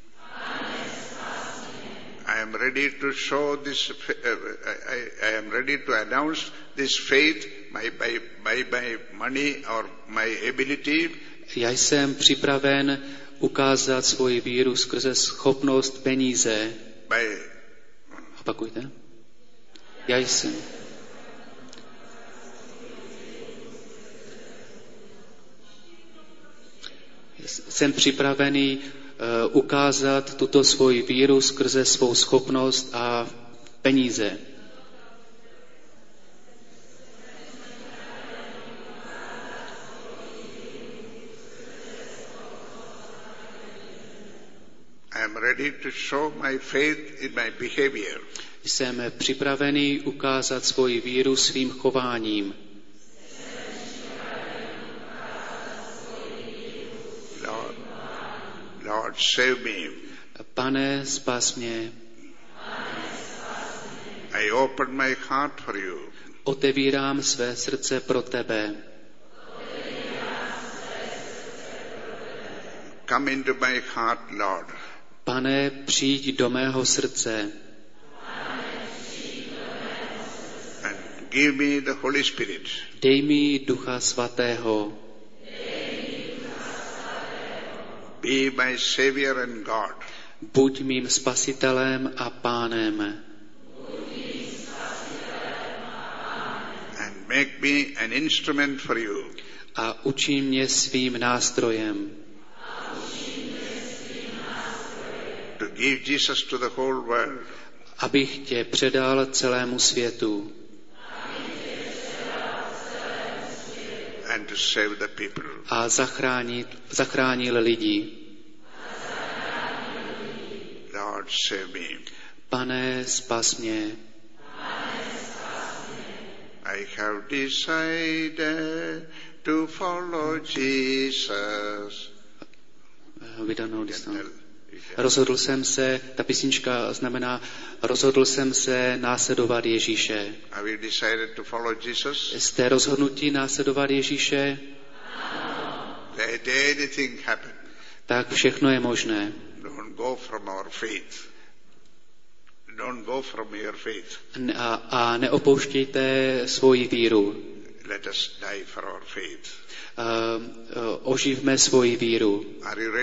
I am ready to show this. I am ready to announce this faith by my money or my ability. Já jsem připraven ukázat svoji víru skrze schopnost peníze. Opakujte. Já jsem připravený ukázat tuto svoji víru skrze svou schopnost a peníze. I am ready to show my faith in my behavior. Jsem připravený ukázat svoji víru svým chováním. Lord, save me. Pane, spas mě. I open my heart for you. Otevírám své srdce pro tebe. Come into my heart, Lord. Pane, přijď do mého srdce. And give me the Holy Spirit. Dej mi Ducha Svatého. Be my Savior and God. Buď mým spasitelem a pánem. And make me an instrument for you. A učí mě svým nástrojem. To give Jesus to the whole world. Abych tě předal celému světu. And to save the people. A zachránil lidi. Lord, save me. Pane, spas mě. I have decided to follow Jesus. We don't know this song. Rozhodl jsem se, ta písnička znamená, rozhodl jsem se následovat Ježíše. Have you decided to follow Jesus? Jste rozhodnutí následovat Ježíše? Let anything happen. Tak všechno je možné. Don't go from our faith. Don't go from your faith. A neopouštějte svoji víru. Let us die for our faith. Oživme svoji víru. Are you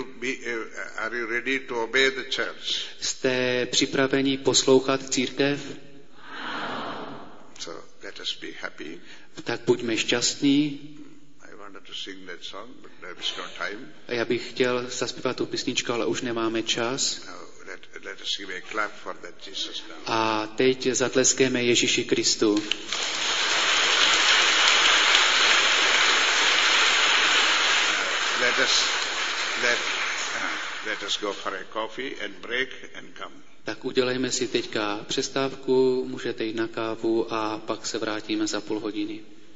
ready to obey the church? Jste připraveni poslouchat církev? So let us be happy. Tak buďme šťastní. I wanted to sing that song, but there is no time. Já bych chtěl zaspívat tu písničku, ale už nemáme čas. Let us give a clap for that Jesus now. A teď zatleskejme Ježíši Kristu. Let us go for a coffee and break and come. Tak udělejme si teďka přestávku, můžete jít na kávu a pak se vrátíme za půl hodiny.